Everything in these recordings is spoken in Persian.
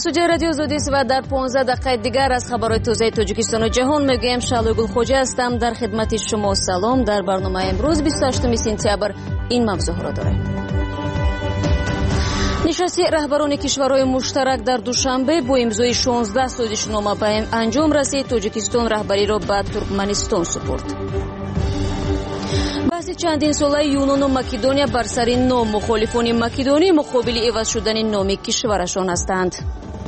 استودیوی رادیو آزادی است و در 15 دقیقه دیگر از خبرهای تازه تاجیکستان و جهان میگویم. شعله گلخوجه هستم در خدمت شما. سلام. در برنامه امروز 28 سپتامبر این موضوع را داریم. نشست رهبران کشورهای مشترک در دوشنبه با امضای 16 سازشنامه به انجام رسید. تاجیکستان رهبری را به ترکمنستان سپرد. بحث چندین ساله یونان و مکدونیا بر سر نام. مخالفان مکدونی مقابل عوض شدن نام کشورشان هستند.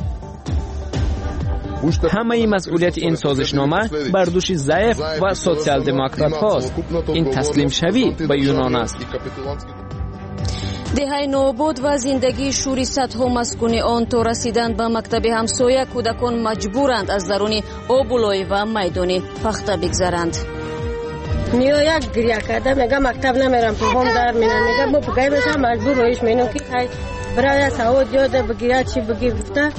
همه مسئولیت این سازشنامه بر دوش ضعیف و سوسیال دموکرات هاست. این تسلیم شوی به یونان است. دهه نوبود و زندگی شوری صدها مسکونی آن تا رسیدن به مکتب همسایه کودکان مجبورند از درون آبولای و میدانی فخته بگذرند. میاد یک گریه کرده میگه مکتب نمیرم پاهم در میرم میگه با پگای بشم مجبور رویش مینو که برای سعود یاده بگیره چی بگیر گفته.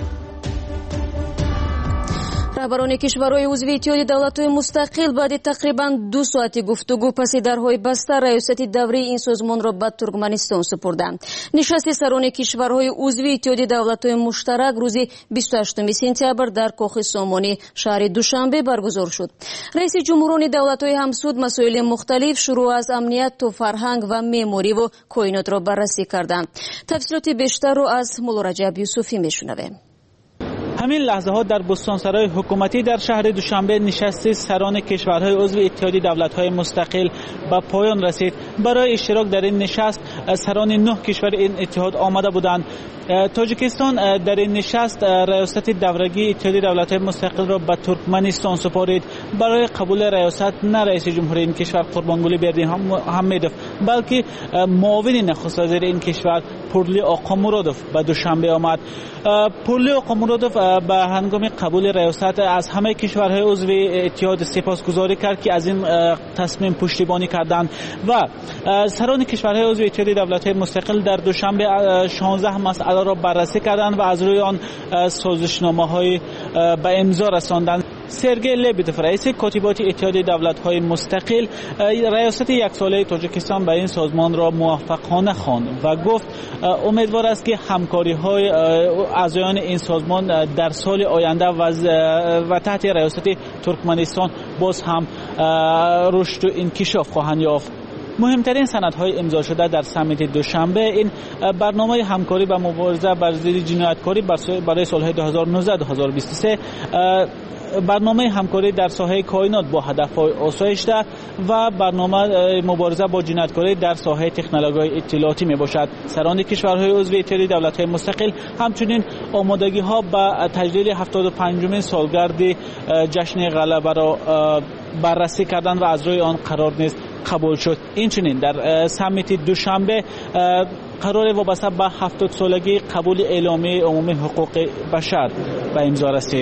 رهبران کشورهای عضو اتحاد دولت‌های مستقل بعد تقریباً 2 ساعت گفتگو پس درهای بسته ریاست دوره این سازمان را به ترکمنستان سپردند. نشست سران کشورهای عضو اتحاد دولت‌های مشترک روز 28 سپتامبر در کاخ سامانی شهر دوشنبه برگزار شد. رئیس جمهوران دولت‌های همسود مسائل مختلف شروع از امنیت تا فرهنگ و معماری و کائنات را بررسی کردند. تفصیلات بیشتر را از مولا رجب یوسفی میشنویم. همین لحظه ها در بستانسرای حکومتی در شهر دوشنبه نشست سران کشورهای عضو اتحاد دولت‌های مستقل به پایان رسید. برای اشتراک در این نشست سران 9 کشور این اتحاد آمده بودند. تاجیکستان در این نشست ریاست دورگی اتحاد دولت‌های مستقل را به ترکمنستان سپارید. برای قبول ریاست نه رئیس جمهور این کشور قربانگلی بردیحمیدوف بلکه معاون نخست وزیر این کشور پورلی آقامورادوف به دوشنبه آمد. پورلی آقامورادوف به هنگام قبول ریاست از همه کشورهای عضو اتحاد سپاسگزاری کرد که از این تصمیم پشتیبانی کردند و سران کشورهای عضو اتحاد دولت‌های مستقل در دوشنبه 16 مسئله را بررسی کردند و از روی آن سازشنامه‌های به امضا رساندند. سرگئی لبیدوف رئیس کاتبات اتحاد دولت‌های مستقل ریاست یک ساله تاجیکستان به این سازمان را موفقانه خواند و گفت امیدوار است که همکاری‌های اعضایان این سازمان در سال آینده و تحت ریاست ترکمنستان باز هم رشد و انکشاف خواهند یافت. مهمترین سندهای امضا شده در سمیت دوشنبه این برنامه همکاری و مبارزه بر ضد جنایتکاری برای سالهای 2019-2023، برنامه همکاری در ساحه کائنات با هدف‌های آسایش‌ده و برنامه مبارزه با جنایتکاری در ساحه تکنولوژی اطلاعاتی میباشد. سران کشورهای عضو اتحاد دولت‌های مستقل همچنین آمادگی‌ها به تجلیل 75مین سالگرد جشن غلبه را بررسی کردند و از روی آن قرار نیز قبول شد. اینچنین در سمیت دوشنبه قرار وابسته به 70 سالگی قبول اعلامیه عمومی حقوق بشر به امضا رسید.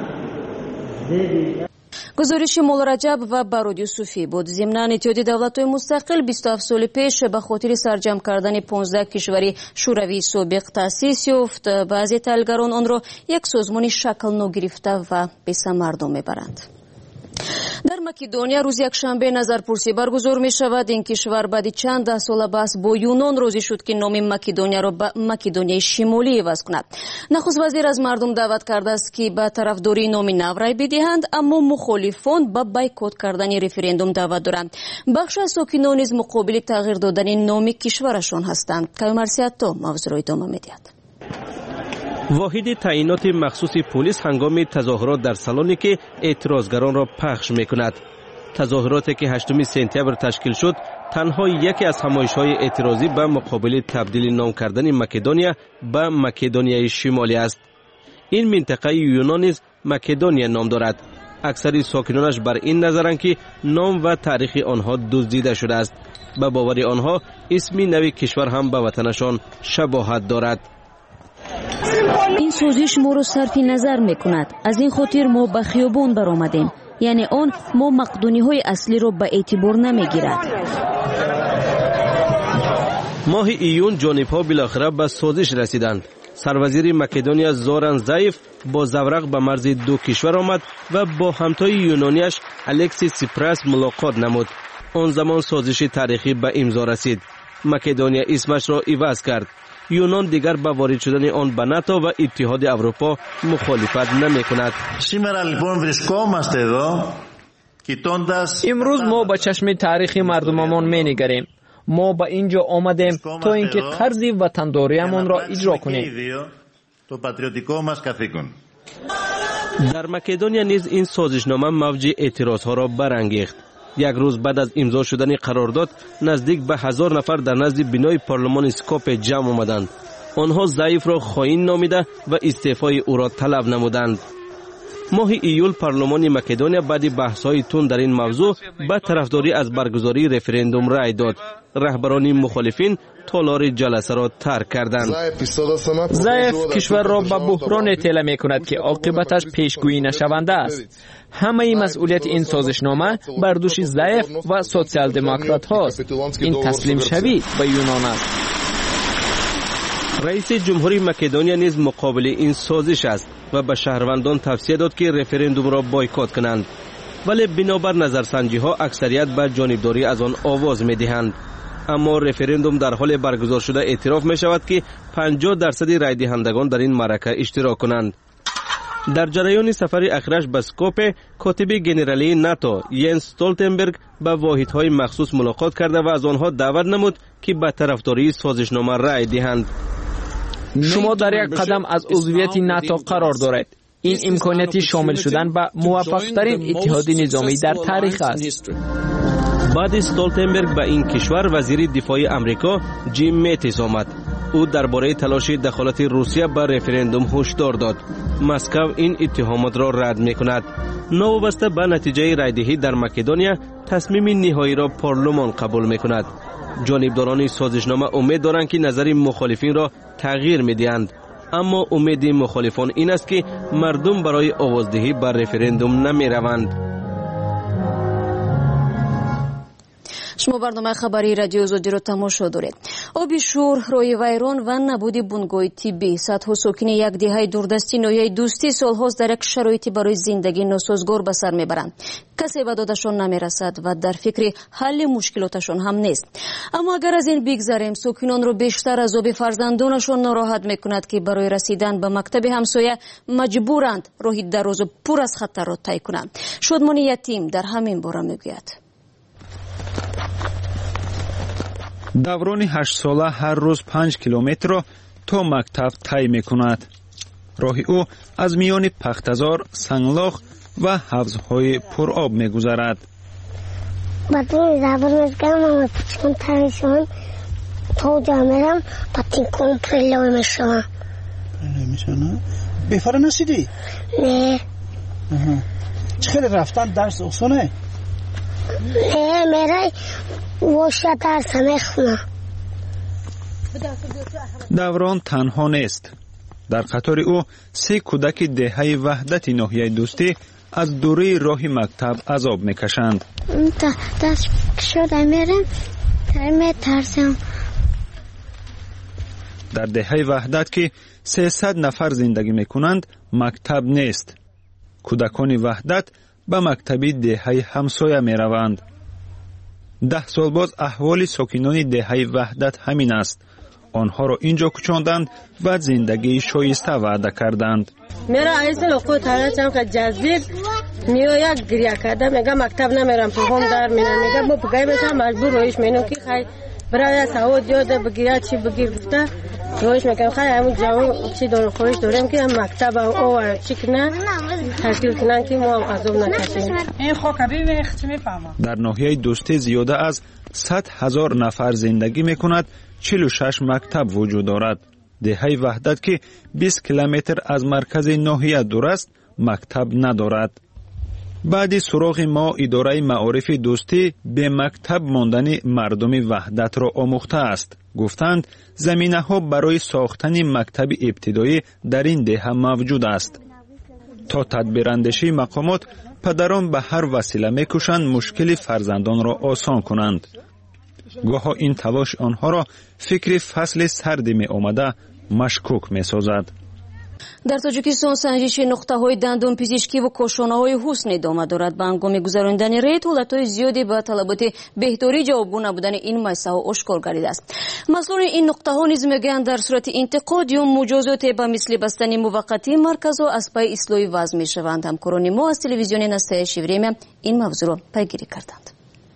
گزارش مولا رجب و برود یوسفی بود. ضمن اتحاد دولت‌های مستقل 27 سال پیش به خاطر سرجم کردن 15 کشوری شوروی سابق تأسیس یافت. بعضی تحلیلگران آن را یک سازمان شکل نو گرفته و به ثمر میبرند. در مکدونیا روز یکشنبه نظرپرسی برگزار می شود. این کشور بعد چند ده سال بحث با یونان راضی شد که نام مکدونیا را به مکدونیای شمالی عوض کند. نخست وزیر از مردم دعوت کرده است که به طرفداری نام نو رای بدهند، اما مخالفان به بایکوت کردن رفراندوم دعوت دارند. بخش از ساکنان نیز مقابل تغییر دادن نام کشورشان هستند. کایمرسیاتو موضوع را ادامه می‌دهد. واحد تعیینات مخصوص پلیس هنگام تظاهرات در سالونیکی اعتراضگران را پخش می‌کند. تظاهراتی که 8 سپتامبر تشکیل شد تنها یکی از همایش‌های اعتراضی به مقابل تبدیل نام کردن مکدونیا به مکدونیای شمالی است. این منطقه یونان نیز مکدونیا نام دارد. اکثر ساکنانش بر این نظرند که نام و تاریخ آنها دزدیده شده است. به باور آنها اسم نوی کشور هم به وطنشان شباهت دارد. این سازش ما را صرف نظر میکند. از این خاطر ما به خیابان برآمدیم. یعنی آن ما مقدونی های اصلی را به اعتبار نمیگیرد. ماه ایون جانب‌ها بالاخره به سازش رسیدند. سروزیر مکدونیا زوران زایف با زورق به مرز دو کشور آمد و با همتای یونانیش الکسی سیپراس ملاقات نمود. آن زمان سازش تاریخی به امضا رسید. مکدونیا اسمش را عوض کرد. یونان دیگر با وارد شدن آن به ناتو و اتحاد اروپا مخالفت نمی‌کند. امروز ما با چشم تاریخی مردممان می‌نگریم. ما به اینجا آمدیم تا اینکه قرض وطنداریمان را اجرا کنیم. در مکدونیا نیز این سازشنامه موج اعتراضها را برانگیخت. یک روز بعد از امضا شدن قرارداد نزدیک به 1000 نفر در نزد بنای پارلمان اسکوپه جمع آمدند. آنها ضعیف را خائن نامیده و استعفای او را طلب نمودند. ماه ایول پارلمان مکدونیا بعد بحث‌های تند در این موضوع به طرفداری از برگزاری رفراندوم رای داد. رهبران مخالفین تالار جلسه را ترک کردند. ضعیف کشور را به بحران اطلاع می‌کند که عاقبتش پیشگویی نشونده است. همه مسئولیت این سازشنامه بر دوش ضعیف و سوسیال دموکرات هاست. این تسلیم شوی به یونان است. رئیس جمهوری مکدونیا نیز مقابل این سازش است و به شهروندان توصیه داد که رفراندوم را بایکوت کنند. ولی بنابر نظرسنجی ها اکثریت به جانبداری از آن آواز می دهند. اما رفراندوم در حال برگزار شده اعتراف می شود که 50% رای دهندگان در این معرکه اشتراک کنند. در جریان سفر اخیرش به اسکوپه کاتب ژنرالی ناتو ینس استولتنبرگ با واحدهای مخصوص ملاقات کرده و از آنها دعوت نمود که به طرفداری سازشنامه رای دهند. شما در یک قدم از عضویت ناتو قرار دارید. این امکانیتی شامل شدن به موفق‌ترین اتحاد نظامی در تاریخ است. بعد استولتنبرگ به این کشور وزیر دفاع امریکا جیم میتیس آمد. او درباره تلاش دخالت روسیه به رفراندوم هشدار داد. مسکو این اتهامات را رد می‌کند. نوبسته به نتیجه رایدهی در مکدونیا تصمیم نهایی را پارلمان قبول می‌کند. جانبداران سازشنامه امید دارند که نظر مخالفین را تغییر می‌دهند. اما امید مخالفان این است که مردم برای آوازدهی بر رفراندوم نمی‌روند. شما برنامه خبری رادیو زودی رو تماشا دارید. آب شور، روی ویران و نبود بنگاه طبی صدها ساکن یک دهه دوردستی ناحیه دوستی سالهاست در یک شرایطی برای زندگی ناسازگار به سر میبرند. کسی به دادشان نمیرسد و در فکر حل مشکلاتشان هم نیست. اما اگر از این بگذریم، ساکنان رو بیشتر از آب فرزندانشان ناراحت میکند که برای رسیدن به مکتب همسایه مجبورند راهی دراز و پر از خطر را طی کنند. شادمان یتیم در همین باره میگوید. دوران 8 ساله هر روز 5 کیلومتر را تا مکتب طی می‌کند. راه او از میان پختزار، سنگلاخ و حوض‌های پرآب می‌گذرد. بعدی زبان می‌گم چون تنشون تو جامرم پاتین کنترل می‌شم. نمی‌شونه؟ بفر نشدی؟ نه. چخیلی رفتن درس آسونه؟ نه میره واشا درس میخونه. دوران تنها نیست. در قطار او 3 کودک دهه وحدت ناحیه دوستی از دوره راه مکتب عذاب میکشند. دست شده میرم میترسم. در دهه وحدت که 300 نفر زندگی میکنند مکتب نیست. کودکان وحدت به مکتبی دهه همسایه میروند. 10 سال باز احوال ساکنان دهه وحدت همین است. آنها را اینجا کشاندند و زندگی شایسته وعده کردند. میرا ایسل اوقات ترچم که جذب میویا گریه کرده میگه مکتب نمیرم پاهم در میرم میگه با پگای بشم مجبور رویش مینو کی خای برای سعود یاد بگیره چی بگیر گفته رویش میگم خای همون جواب چی دور خورش دارم که مکتب او چی کنه تشکیل کنن که ما عذاب نکشیم. این خوکبی وقت میفهمم. در ناحیه دوستی زیاده از 100,000 نفر زندگی میکند. 46 مکتب وجود دارد. دهه وحدت که 20 کیلومتر از مرکز ناحیه دور است مکتب ندارد. بعد سراغ ما اداره معارف دوستی به مکتب ماندن مردم وحدت را آموخته است. گفتند زمینه ها برای ساختن مکتب ابتدایی در این دهه موجود است. تا تدبیراندیشی مقامات پدران به هر وسیله میکوشند مشکل فرزندان را آسان کنند. گاها این تلاش آنها را فکر فصل سرد می آمده مشکوک می سازد. дар тоҷикистон санҷиши нуқтаҳои дандонпизишкӣ ва кошонаҳои ҳусн идома дорад. ба ҳангоми гузарондани рейд ҳолатҳои зиёде ба талаботи беҳторӣ ҷавобгӯ набудани ин масъала ошкор гардидааст. масъулони ин нуқтаҳо низ мегӯянд дар сурати интиқод ё муҷозоте ба мисли бастани муваққатии марказҳо аз пай ислоҳи вазъ мешаванд. ҳамкорони мо аз телевизиони настоящее время ин мавзӯъро пайгирӣ карданд.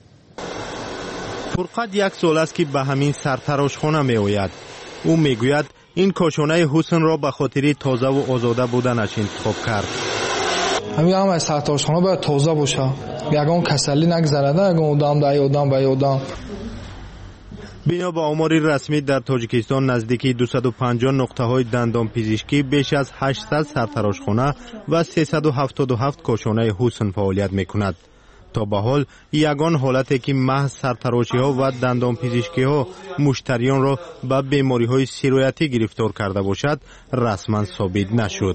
фурқат як сол аст ки ба ҳамин сартарошхона меояд. ӯ мегӯяд این کاشانه حسن را به خاطر تازه و آزاده بودنش انتخاب کرد. همین هم از سرتاشخانه باید تازه باشه. یگان کسلی نگذرده یگان آدم به آدم. بنا به آمار رسمی در تاجیکستان نزدیکی 250 نقطه‌های دندانپزشکی بیش از 800 سرتراشخانه و 377 کاشانه حسن فعالیت می‌کند. تا به حال یگان حالتی که محض سرتراشی‌ها و دندانپزشکی‌ها مشتریان را به بیماری‌های سیرایتی گرفتار کرده باشد رسما ثابت نشد.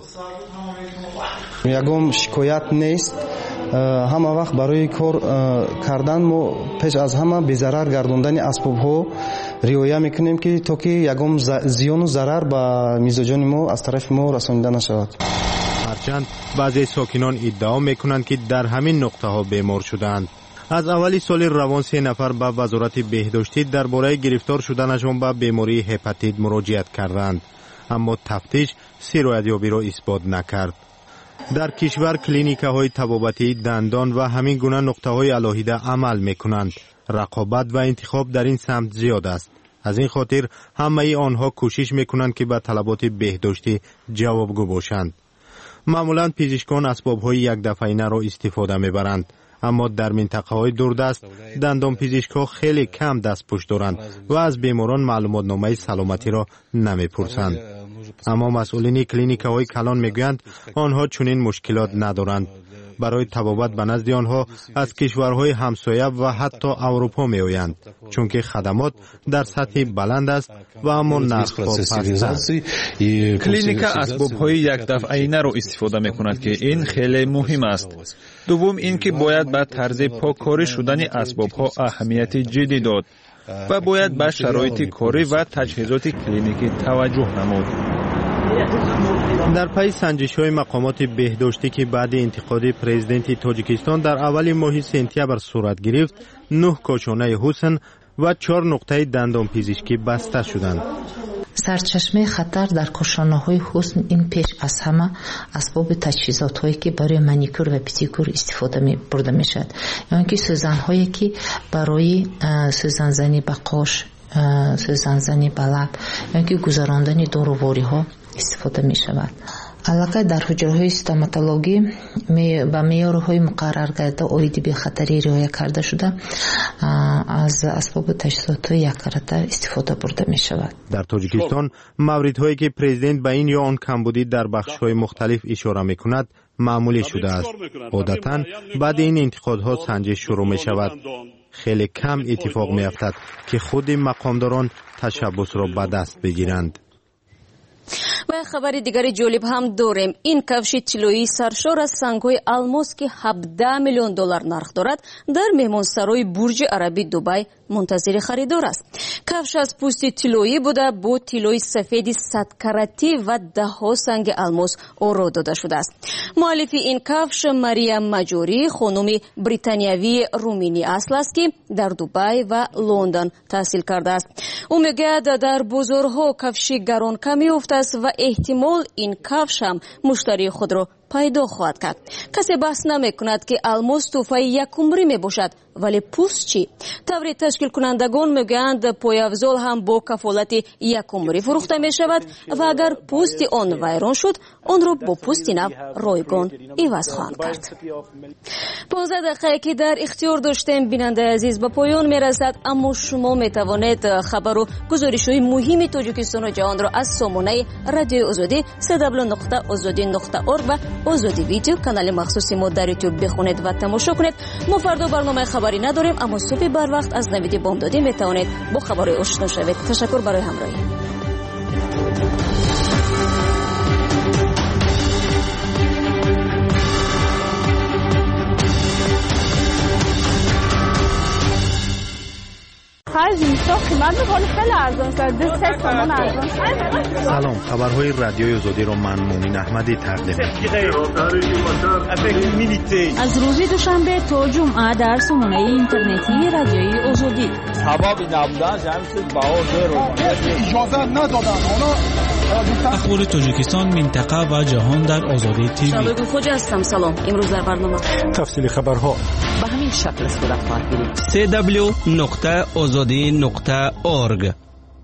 یگان شکایت نیست. همه وقت برای کار کردن ما پیش از همه به ضرر گرداندن اسباب‌ها رعایت می‌کنیم که تا که یگان زیان و ضرر به میزبان ما از طرف ما رسانیده نشود. هرچند بعضی ساکنان ادعا میکنند که در همین نقطه ها بیمار شدند. از اول سال روان 3 نفر به وزارت بهداشتی درباره گرفتار شدنشان به بیماری هپاتیت مراجعت کردند، اما تفتیش سیرایت‌یابی را اثبات نکرد. در کشور کلینیک‌های طبابتی، دندان و همین گونه نقطه‌های علاهیده عمل میکنند. رقابت و انتخاب در این سمت زیاد است. از این خاطر همه آنها کوشش میکنند که به طلبات بهداشتی جوابگو باشند. معمولا پزشکان اسباب‌های یک دفعه‌ای را استفاده می‌برند، اما در منطقه‌های دوردست دندان پزشک‌ها خیلی کم دستپوش دارند و از بیماران معلوماتنامه سلامتی را نمی‌پرسند. اما مسئولین کلینیک‌های کلان می‌گویند آنها چنین مشکلات ندارند. برای طبابت به نزد آنها از کشورهای همسایه و حتی اروپا می‌آیند، چون که خدمات در سطح بلند است و اما نرخ‌ها پست است. کلینیکا اسباب‌های یک دفعه‌ای را استفاده می‌کند که این خیلی مهم است. دوم اینکه باید به طرز پاککاری شدن اسباب‌ها اهمیت جدی داد و باید به شرایط کاری و تجهیزات کلینیکی توجه نمود. در پی سنجش‌های مقامات بهداشتی که بعد انتقاد پرزیدنت تاجیکستان در اول ماه سپتامبر صورت گرفت، 9 کاشانه حسن و 4 نقطه دندانپزشکی بسته شدند. سرچشمه خطر در کاشانه‌های حسن این پیش از همه اسباب تجهیزات‌هایی که برای مانیکور و پدیکور استفاده برده می‌شود، یعنی که سوزن‌هایی که برای سوزن‌زنی به قاش، سوزن‌زنی به لب، یعنی که گذراندن داروواری‌ها استفاده می‌شود. علاقه در حجره‌های استوماتولوژی با معیارهای مقرر کرده اوریدی به خطری رعایت کرده شده از اسباب تجهیزات یک کاراتر استفاده برده می‌شود. در تاجیکستان موردهایی که پرزیدنت به این یا آن کمبودی در بخش‌های مختلف اشاره می‌کند معمولی شده است. عادتاً بعد این انتقادها سنجش شروع می‌شود. خیلی کم اتفاق می‌افتد که خود مقامداران تشبث را به دست بگیرند. و خبر دیگری جالب هم داریم. این کفش طلایی سرشار از سنگ‌های الماس که 17 میلیون دلار نرخ دارد در مهمانسرای برج عربی دبی منتظر خریدار است. کفش از پوست طلایی بوده با طلای سفید 100 کرتی و 10 سنگ الماس آرا داده شده است. مؤلف این کفش مریم مجوری خانم بریتانیایی رومینی اصل است که در دبی و لندن تحصیل کرده است. او میگوید در بازارها کفش گران کمی افته است و احتمال این کفش هم مشتری خود را پیدا خواهد کرد. کسی بحث نمی کند که الماس تحفه یک عمری می باشد، ولی پوست چی؟ طور تشکیل کنندگان میگویند پایافزال هم با کفالت یک عمری فروخته می شود و اگر پوست آن ویران شد آن را با پوست نو رایگان عوض خواهند کرد. 15 دقیقه که در اختیار داشتیم بیننده عزیز به پایان می رسد، اما شما می توانید خبر و گزارش‌های مهم تاجیکستان و جهان را از سامانه رادیو آزادی www.azadi.org و آزادی ویدیو کانال مخصوص ما در یوتیوب بخونید و تماشا کنید. ما فردا برنامه خبری نداریم، اما صبح بر وقت از نوید بامدادی می توانید با خبرهای آشنا شوید. تشکر برای همراهی. خرج میشه قیمت میکنه خیلی ارزان شد 3 تومن ارزان شد. سلام، خبرهای رادیوی آزادی رو من مومین احمدی تقدیم می‌کنم. از روز دوشنبه تا جمعه در سامانه اینترنتی رادیوی آزادی. هوا نبودن جمعیت باور رو اجازه ندادن اونا. اخبار تاجیکستان، منطقه و جهان در آزادی تیوی. شبکه خوج هستم. سلام. امروز در برنامه تفصیل خبرها به همین شکل صورت خواهد گرفت. www.azadi.org.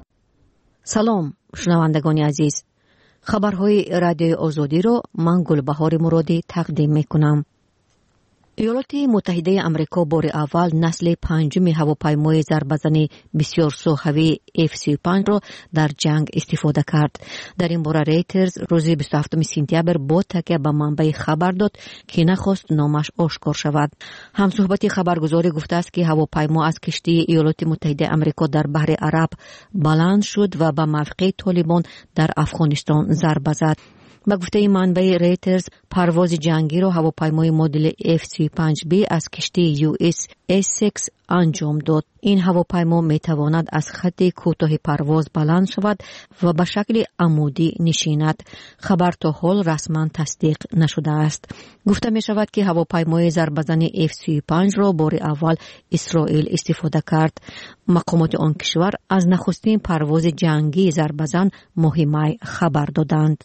سلام شنوندگان عزیز، خبرهای رادیوی آزادی رو من گلبهار مرادی تقدیم میکنم. ایالات متحده آمریکا بار اول نسل پنجم هواپیمای ضربه‌زن بسیار سوخوی F-35 را در جنگ استفاده کرد. در این باره ریترز روز 27 سپتامبر با تکیه به منبع خبر داد که نخواست نامش آشکار شود. همصحبت خبرگزاری گفته است که هواپیما از کشتی ایالات متحده آمریکا در بحر عرب بلند شد و به موقع طالبان در افغانستان ضربه زد. با گفته منبع ریترز، پرواز جنگی را هواپیمای مدل F-35B از کشتی US Essex انجام داد. این هواپیما می تواند از خط کوتاه پرواز بلند شود و به شکل عمودی نشیند. خبر تا حال رسما تصدیق نشده است. گفته می شود که هواپیمای ضربه‌زن F-35 را بار اول اسرائیل استفاده کرد. مقامات آن کشور از نخستین پرواز جنگی ضربه‌زن مهمه خبر دادند.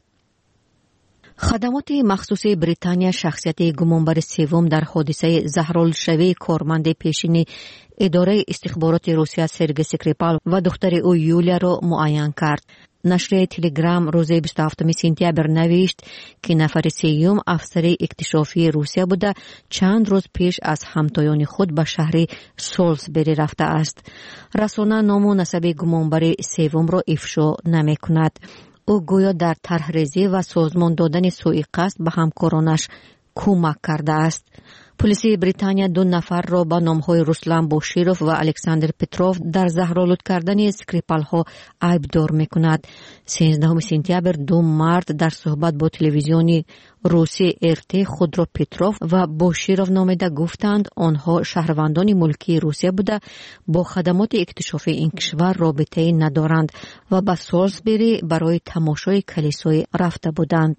خدمات مخصوص بریتانیا شخصیت گمانبر سوم در حادثه زهرالشوی کارمند پیشین اداره استخبارات روسیه سرگئی اسکریپال و دختر او یولیا را معین کرد. نشر تلگرام روز 27 سپتامبر نوشت که نفر سوم افسر اکتشافی روسیه بوده چند روز پیش از همتایان خود به شهر سولزبری رفته است. رسانه نام و نسب گمانبر سوم را افشا نمی کند. او گویا در طرحریزی و سازمان دادن سوء قصد به همکارانش کمک کرده است. پلیس بریتانیا 2 نفر را با نامهای روسلان بوشیروف و الکساندر پتروف در زهرآلود کردن اسکریپال ها عیبدار میکند. 13 سپتامبر 2 مرد در صحبت با تلویزیون روسی RT خود را پتروف و بوشیروف نامیده گفتند آنها شهروندان ملکی روسیه بوده با خدمات اکتشافی این کشور رابطه ندارند و به سولزبری برای تماشای کلیسای رفته بودند.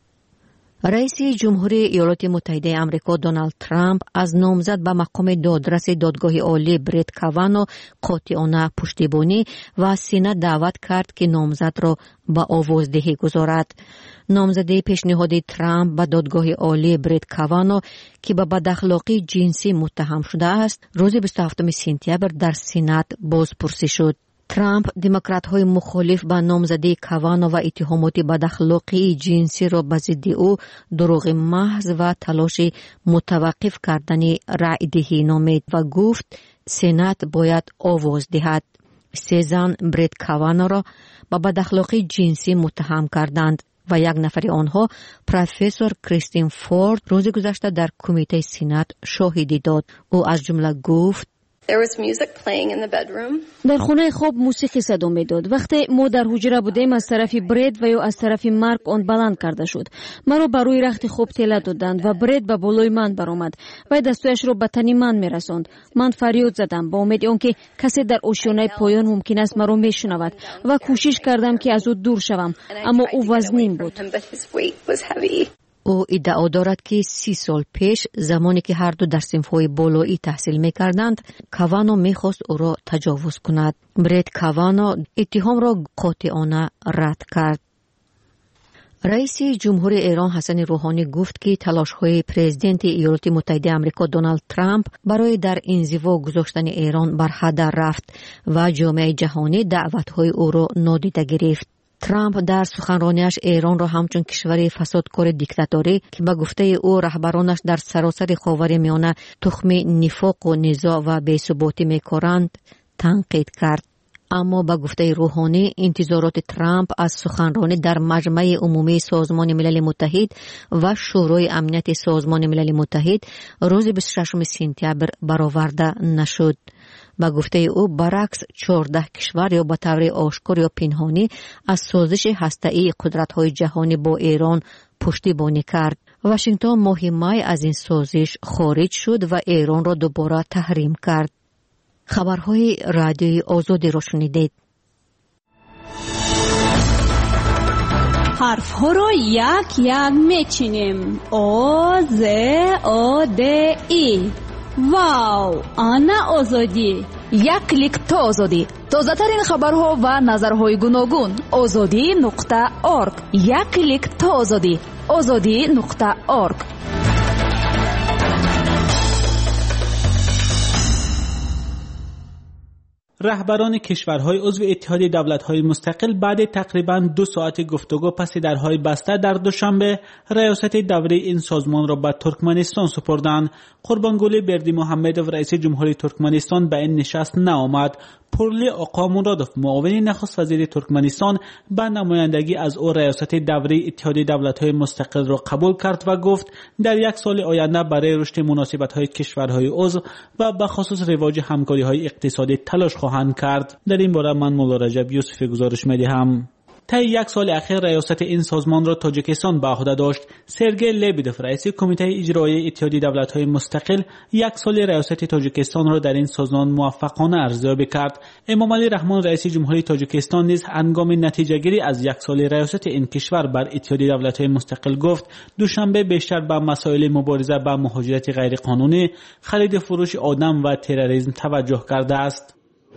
رئیس جمهوری ایالات متحده آمریکا دونالد ترامپ از نامزد به مقام دادرس دادگاه عالی برت کاوانو قاطعانه پشتیبانی و سنا دعوت کرد که نامزد را به آوازدهی گذارد. نامزدی پیشنهادی ترامپ به دادگاه عالی برت کاوانو که به بداخلاقی جنسی متهم شده است روز 27 سپتامبر در سنات بازپرسی شد. ترامپ دموکرات‌های مخالف با نامزدی کاوانو و اتهامات بداخلاقی جنسی را به ضد او دروغ محض و تلاش متوقف کردن رأی دهی نامید و گفت سنات باید آواز دهد. 3 زن برت کاوانو را با بداخلاقی جنسی متهم کردند و یک نفر آنها پروفسور کریستین فورد روز گذشته در کمیته سنات شاهدی داد. او از جمله گفت در خانه خواب موسیقی صدا میداد. وقتی ما در حجره بودیم از طرف برد و یا از طرف مارک آن بلند کرده شد. مرا بروی رخت خواب تله دادند و برد به بالای من برآمد و دستایش را به تن من میرساند. من فریاد زدم با امید آنکه کسی در آشیانه پایان ممکن است مرا میشنود و کوشش کردم که از او دور شوم، اما او وزنین بود. او ادعا دارد که 30 سال پیش زمانی که هر دو در صنف‌های بالایی تحصیل می‌کردند، کاوانو می‌خواست او را تجاوز کند. برت کاوانو اتهام را قاطعانه رد کرد. رئیس جمهور ایران حسن روحانی گفت که تلاش‌های پرزیدنت ایالات متحده آمریکا دونالد ترامپ برای در انزوا گذاشتن ایران بر هدر رفت و جامعه جهانی دعوت‌های او را نادیده گرفت. ترامپ در سخنرانیش ایران را همچون کشور فسادکار دیکتاتوری که به گفته او رهبرانش در سراسر خاورمیانه تخم نفاق و نزاع و بی‌ثباتی می‌کارند تنقید کرد. اما به گفته روحانی انتظارات ترامپ از سخنرانی در مجمع عمومی سازمان ملل متحد و شورای امنیت سازمان ملل متحد روز 26 سپتامبر برآورده نشد. با گفته او برعکس 14 کشور یا به طور آشکار یا پنهانی از سازش هسته‌ای قدرت‌های جهانی با ایران پشتیبانی کرد. واشنگتن ماه مای از این سازش خارج شد و ایران را دوباره تحریم کرد. خبرهای رادیوی آزادی را شنیدید. حرف ها را یک یک میچینیم. آ ز آ د ای. واو، آنا آزادی. یک کلیک تا آزادی. تازه ترین خبرها و نظرهای گوناگون. azadi.org. یک کلیک تا آزادی. azadi.org. رهبران کشورهای عضو اتحاد دولت‌های مستقل بعد تقریباً 2 ساعت گفتگو پس درهای بسته در دوشنبه ریاست دوره این سازمان را به ترکمنستان سپردند. قربانگلی بردیمحمدوف رئیس جمهوری ترکمنستان به این نشست نآمد. پورلی آقا مرادوف معاون نخست وزیر ترکمنستان به نمایندگی از او ریاست دوره اتحاد دولت‌های مستقل را قبول کرد و گفت در 1 سال آینده برای رشد مناسبت‌های کشورهای عضو و به خصوص رواج همکاری‌های اقتصادی تلاش خواهند کرد. در این باره من مولا رجب یوسفی گزارش می‌دهم. طی 1 سال اخیر ریاست این سازمان را تاجیکستان به عهده داشت. سرگئی لبیدوف رئیس کمیته اجرایی اتحاد دولت‌های مستقل 1 سال ریاست تاجیکستان را در این سازمان موفقانه ارزیابی کرد. امامعلی رحمان رئیس جمهوری تاجیکستان نیز هنگام نتیجه گیری از 1 سال ریاست این کشور بر اتحاد دولت‌های مستقل گفت دوشنبه بیشتر به مسائل مبارزه با مهاجرت غیرقانونی، خرید فروش آدم و تروریسم توجه کرده است.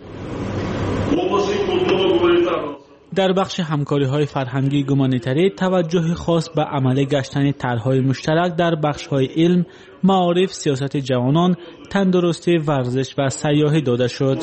در بخش همکاری‌های فرهنگی گومانیتری توجه خاص به عملی گشتن طرح‌های مشترک در بخش‌های علم، معارف، سیاست جوانان، تندرستی، ورزش و سیاحی داده شد.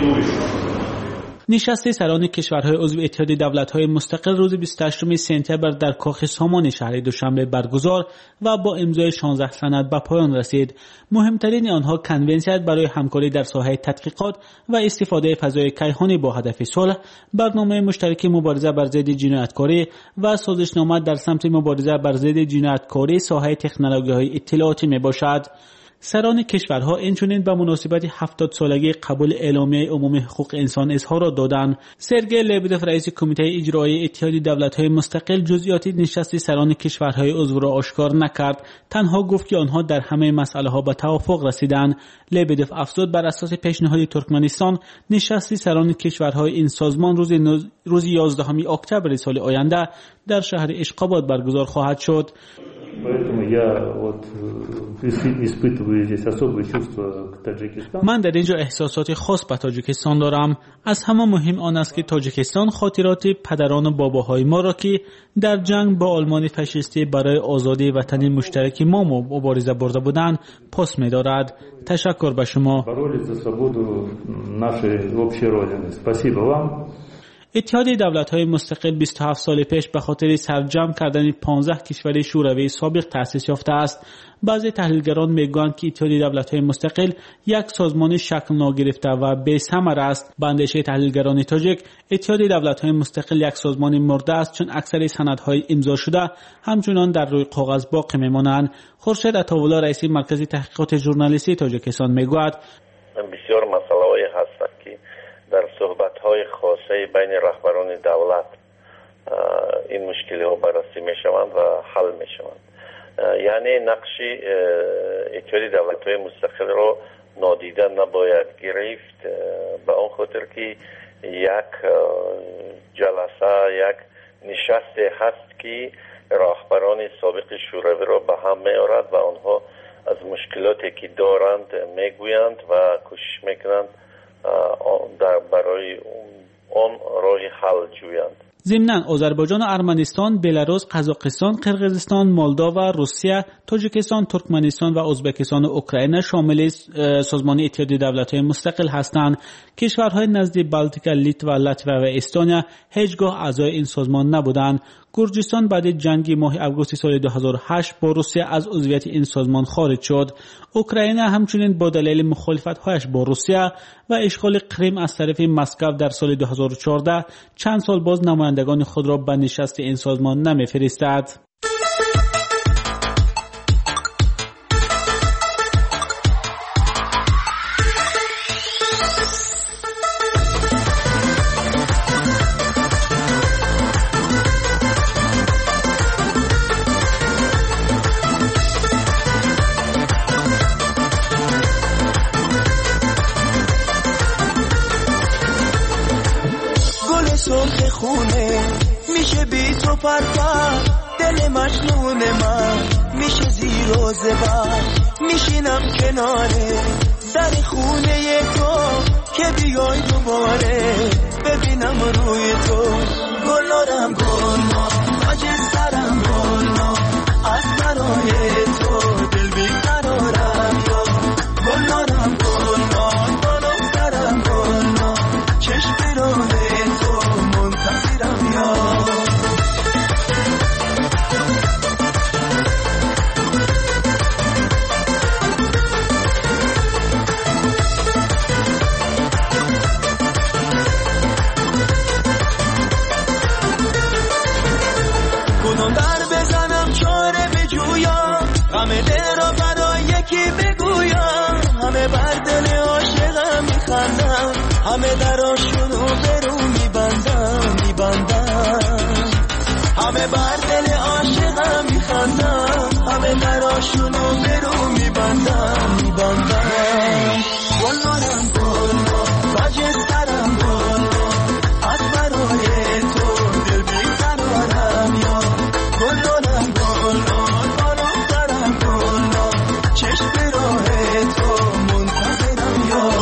نشست سران کشورهای عضو اتحاد دولت‌های مستقل روز 28 سپتامبر در کاخ سامان شهر دوشنبه برگزار و با امضای 16 سند به پایان رسید. مهمترین آنها کنونسیت برای همکاری در ساحه تحقیقات و استفاده فضای کیهانی با هدف صلح، برنامه مشترک مبارزه بر ضد جنایتکاری و سازشنامه در سمت مبارزه بر ضد جنایتکاری ساحه تکنولوژی‌های اطلاعاتی میباشد. سران کشورها اینچنین به مناسبت 70 سالگی قبول اعلامیه عمومی حقوق انسان اظهارات دادند. سرگئی لبیدوف رئیس کمیته اجرایی اتحاد دولت‌های مستقل جزئیات نشست سران کشورهای عضو را آشکار نکرد، تنها گفت که آنها در همه مسائل‌ها به توافق رسیدند. لبیدوف افزود بر اساس پیشنهاد ترکمنستان نشست سران کشورهای این سازمان روز 11 اکتبر سال آینده در شهر اشقاباد برگزار خواهد شد. من در اینجا احساسات خاص به تاجیکستان دارم. از همه مهم آن است که تاجیکستان خاطرات پدران و باباهای ما را که در جنگ با آلمان فاشیستی برای آزادی وطن مشترک ما مبارزه برده بودند پاس می‌دارد. تشکر به شما. اتحاد دولت‌های مستقل 27 سال پیش به خاطر سرجم کردن 15 کشور شوروی سابق تأسیس یافته است. بعضی تحلیلگران میگویند که اتحاد دولت‌های مستقل یک سازمان شکل ناگرفته و بی‌ثمر است. به اندیشه تحلیلگران تاجیک، اتحاد دولت‌های مستقل یک سازمان مرده است چون اکثر سندهای امضا شده همچنان در روی کاغذ باقی میمانند. خورشید عطاالله رئیس مرکز تحقیقات ژورنالیستی تاجیکستان میگوید بسیار مسائلی هست که در صحبت‌های خاصه بین رهبران دولت این مشکل‌ها بررسی می‌شوند و حل می‌شوند. یعنی نقش اتحاد دولت‌های مستقل را نادیده نباید گرفت، به اون خاطر که یک جلسه، یک نشست هست که رهبران سابق شوروی را به هم می‌آورد و آنها از مشکلاتی که دارند میگویند و کوشش میکنند برای آن راه حل جویند. ضمناً آذربایجان و ارمنستان، بلاروس، قزاقستان، قرقیزستان، مولداوا، روسیه، تاجیکستان، ترکمنستان و ازبکستان و اوکراین شامل سازمان اتحاد دولت‌های مستقل هستند. کشورهای نزدیک بالتیک، لیتوا، لاتویا و استونیا هیچگاه اعضای این سازمان نبودند. گرجستان بعد جنگ ماه آگوست سال 2008 با روسیه از عضویت این سازمان خارج شد. اوکراین همچنین با دلیل مخالفت‌هایش با روسیه و اشغال کریم از طرف مسکو در سال 2014 چند سال باز نمایندگان خود را به نشست این سازمان نمی‌فرستاد. بی تو پرپر دل مجنون من میشه زیر و زبر میشینم کناره در خونه تو که بیای دوباره ببینم روی تو گلارم گلنا تاج سرم گلنا از برای تو دل بیقرارم یا گلارم گلنا بالم سرم گلنا چشم راه تو منتظرم یا غم دل را برای یکی بگویم همه بر دل عاشقم میخندم همه دراشونو برو میبندم همه بر دل عاشقم میخندم همه دراشونو برو میبندم گلارم گلنا تاج سرم گلنا از برای تو دل بیقرارم یا گلارم گلنا چشم راه تو منتظرم یا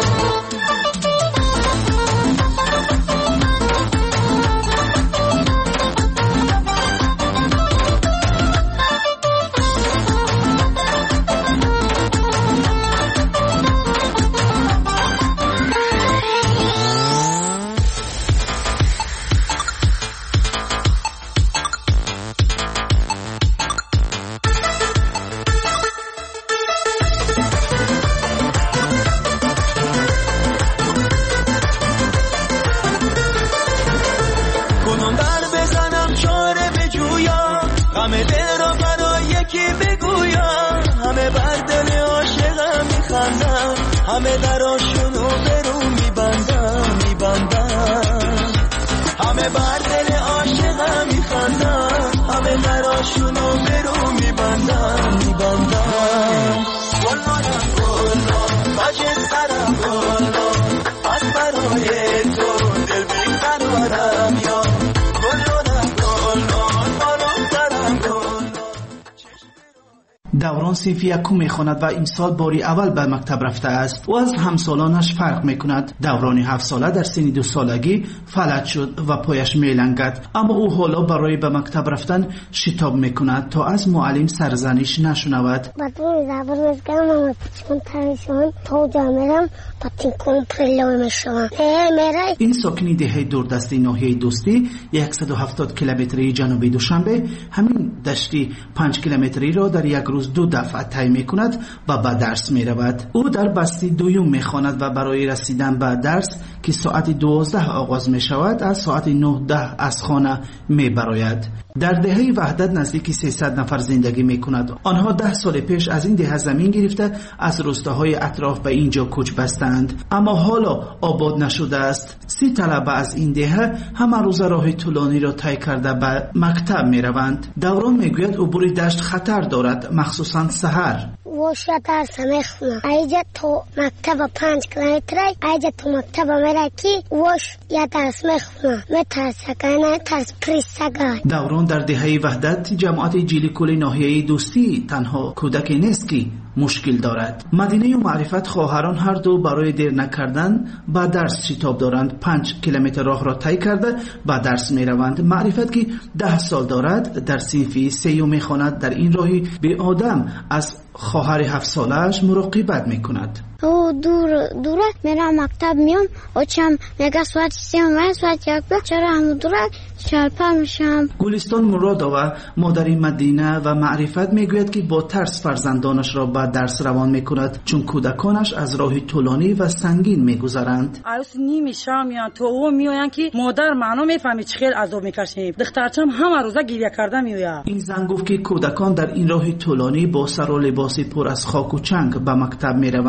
همه دراشونو برو میبندم همه بر دل عاشقم میخندم همه دراشونو برو میبندم گلارم گلنا تاج سرم گلنا از برای تو دل بیقرارم یا گلارم گلنا بالم سرم گلنا. دوران صنف یکم میخواند و این سال باری اول به مکتب رفته است و از همسالانش فرق میکند. دوران 7 ساله در سن 2 سالگی فلج شد و پایش میلنگد، اما او حالا برای به مکتب رفتن شتاب میکند تا از معلم سرزنش نشنود. این ساکنی دهه دوردستی ناحیه دوستی 170 کیلومتری جنوبی دوشنبه همین دشتی 5 کیلومتری را در یک روز 2 دفعه طی میکند و به درس میرود. او در بستی دوم میخواند و برای رسیدن به درس که ساعت 12 آغاز میشود از ساعت 9:10 از خانه میبراید. در دهه وحدت نزدیک 300 نفر زندگی میکند. آنها 10 سال پیش از این دهه زمین گرفته از روستاهای اطراف به اینجا کوچ بستند، اما حالا آباد نشده است. 30 طلبه از این دهه همه روز راه طولانی را طی کرده به مکتب میروند. دوران میگوید عبور دشت خطر دارد، مخصوصا سحر. وش یا درس میخونم ایجا تو مکتب 5 کیلومتری ایجا تو مکتب میره کی وش یا درس میخونم مترسکانه ترس پریسگاه. دوران در دهه وحدت جماعت جیلیکولی ناحیه دوستی تنها کودکی نیست که مشکل دارد. مدینه و معرفت خواهران هر دو برای دیر نکردن با درس شتاب دارند. 5 کیلومتر راه را طی کرده با درس می روند. معرفت که 10 سال دارد در صنف 3 میخواند. در این راهی به آدم از خواهر 7 سالش مراقبت میکند. او دوره میرم مکتب میام و چم میگه ساعت 3 و ساعت 1 چرا هم دوره شلپر میشم. گلستان مرادова مادر مدینه و معرفت میگوید که با ترس فرزندانش را به درس روان میکند چون کودکانش از راه طولانی و سنگین میگذرند. عروس نیمی شام یا تو او میوین که مادر معنا میفهمی چه خیلی عذاب میکشیم. دخترچم همه روزا گریه کرده میوید. این زن گفت که کودکان در این راه طولانی با سر و لباس پر از خاک و چنگ به مکتب میروند و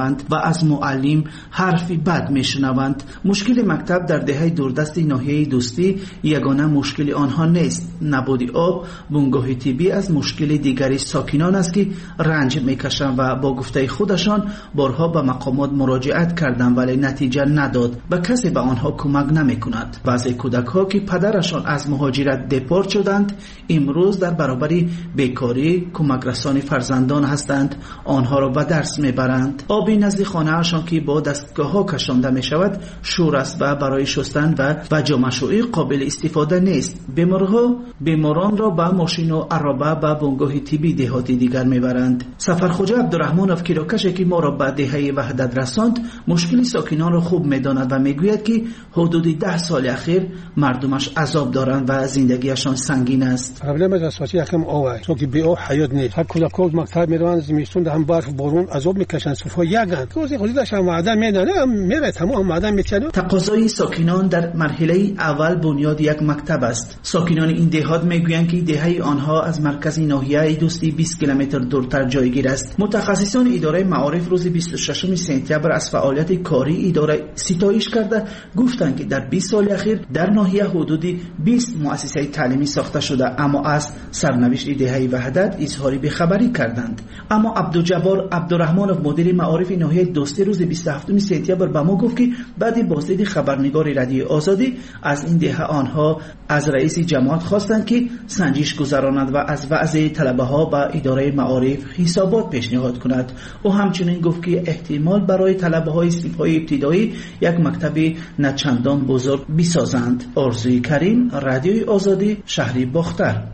از معلم حرفی بد میشنوند. مشکل مکتب در دهه دوردست ناحیه دوستی یگانه مشکل آنها نیست. نبود آب، بنگاه طبی از مشکل دیگری ساکنان است که رنج میکشند و با گفته خودشان بارها به مقامات مراجعت کردند ولی نتیجه نداد و کسی به آنها کمک نمیکند. بعضی کودک ها که پدرشان از مهاجرت دپورت شدند امروز در برابر بیکاری کمک رسان فرزندان هستند، آنها را به درس میبرند. آبی نزد خانه‌شان که با دستگاه ها کشانده می شود شور است و برای شستن و جامه‌شویی قابل استفاده نیست. بیماران را به ماشین و عربه به بنگاه طبی دهاتی دیگر میبرند. سفرخواجه عبدالرحمانوف کشی که ما را به دهه وحدت رساند مشکل ساکنان را خوب میداند و میگوید که حدود 10 سال اخیر مردمش عذاب دارند و زندگیشان سنگین است. پرابلم اساسی یکم آوه چون که بی آب حیات نیست. هر کودک‌ها مکتب میروند زمستون هم برف بارون عذاب میکشن صفا یگن. روزی خودش هم معدن میدن میره تمام معدن میچنه. تقاضای ساکنان در مرحله اول بنیاد یک مکتب است. ساکنان این دهات میگویند که دهه آنها از مرکز ناحیه دوستی 20 کیلومتر دورتر جایگیر است. متخصصان اداره معارف روز 26 سپتامبر از فعالیت کاری اداره ستایش کرده گفتند که در 20 سال اخیر در ناحیه حدود 20 مؤسسه تعلیمی ساخته شده اما از سرنوشت دهه وحدت اظهار بی‌خبری کردند. اما عبدالجبار عبدالرحمانوف مدیر معارف ناحیه دوستی روز 27 سپتامبر به ما گفت که بعد بازدید خبرنگار رادیو آزادی از این دهه آنها از رئیس جماعت خواستند که سنجش گذراند و از وضع طلبه ها به اداره معارف حسابات پیشنهاد کند. او همچنین گفت که احتمال برای طلبه های صف‌های ابتدایی یک مکتب نه چندان بزرگ بسازند. آرزوی کریم، رادیوی آزادی، شهر باختر.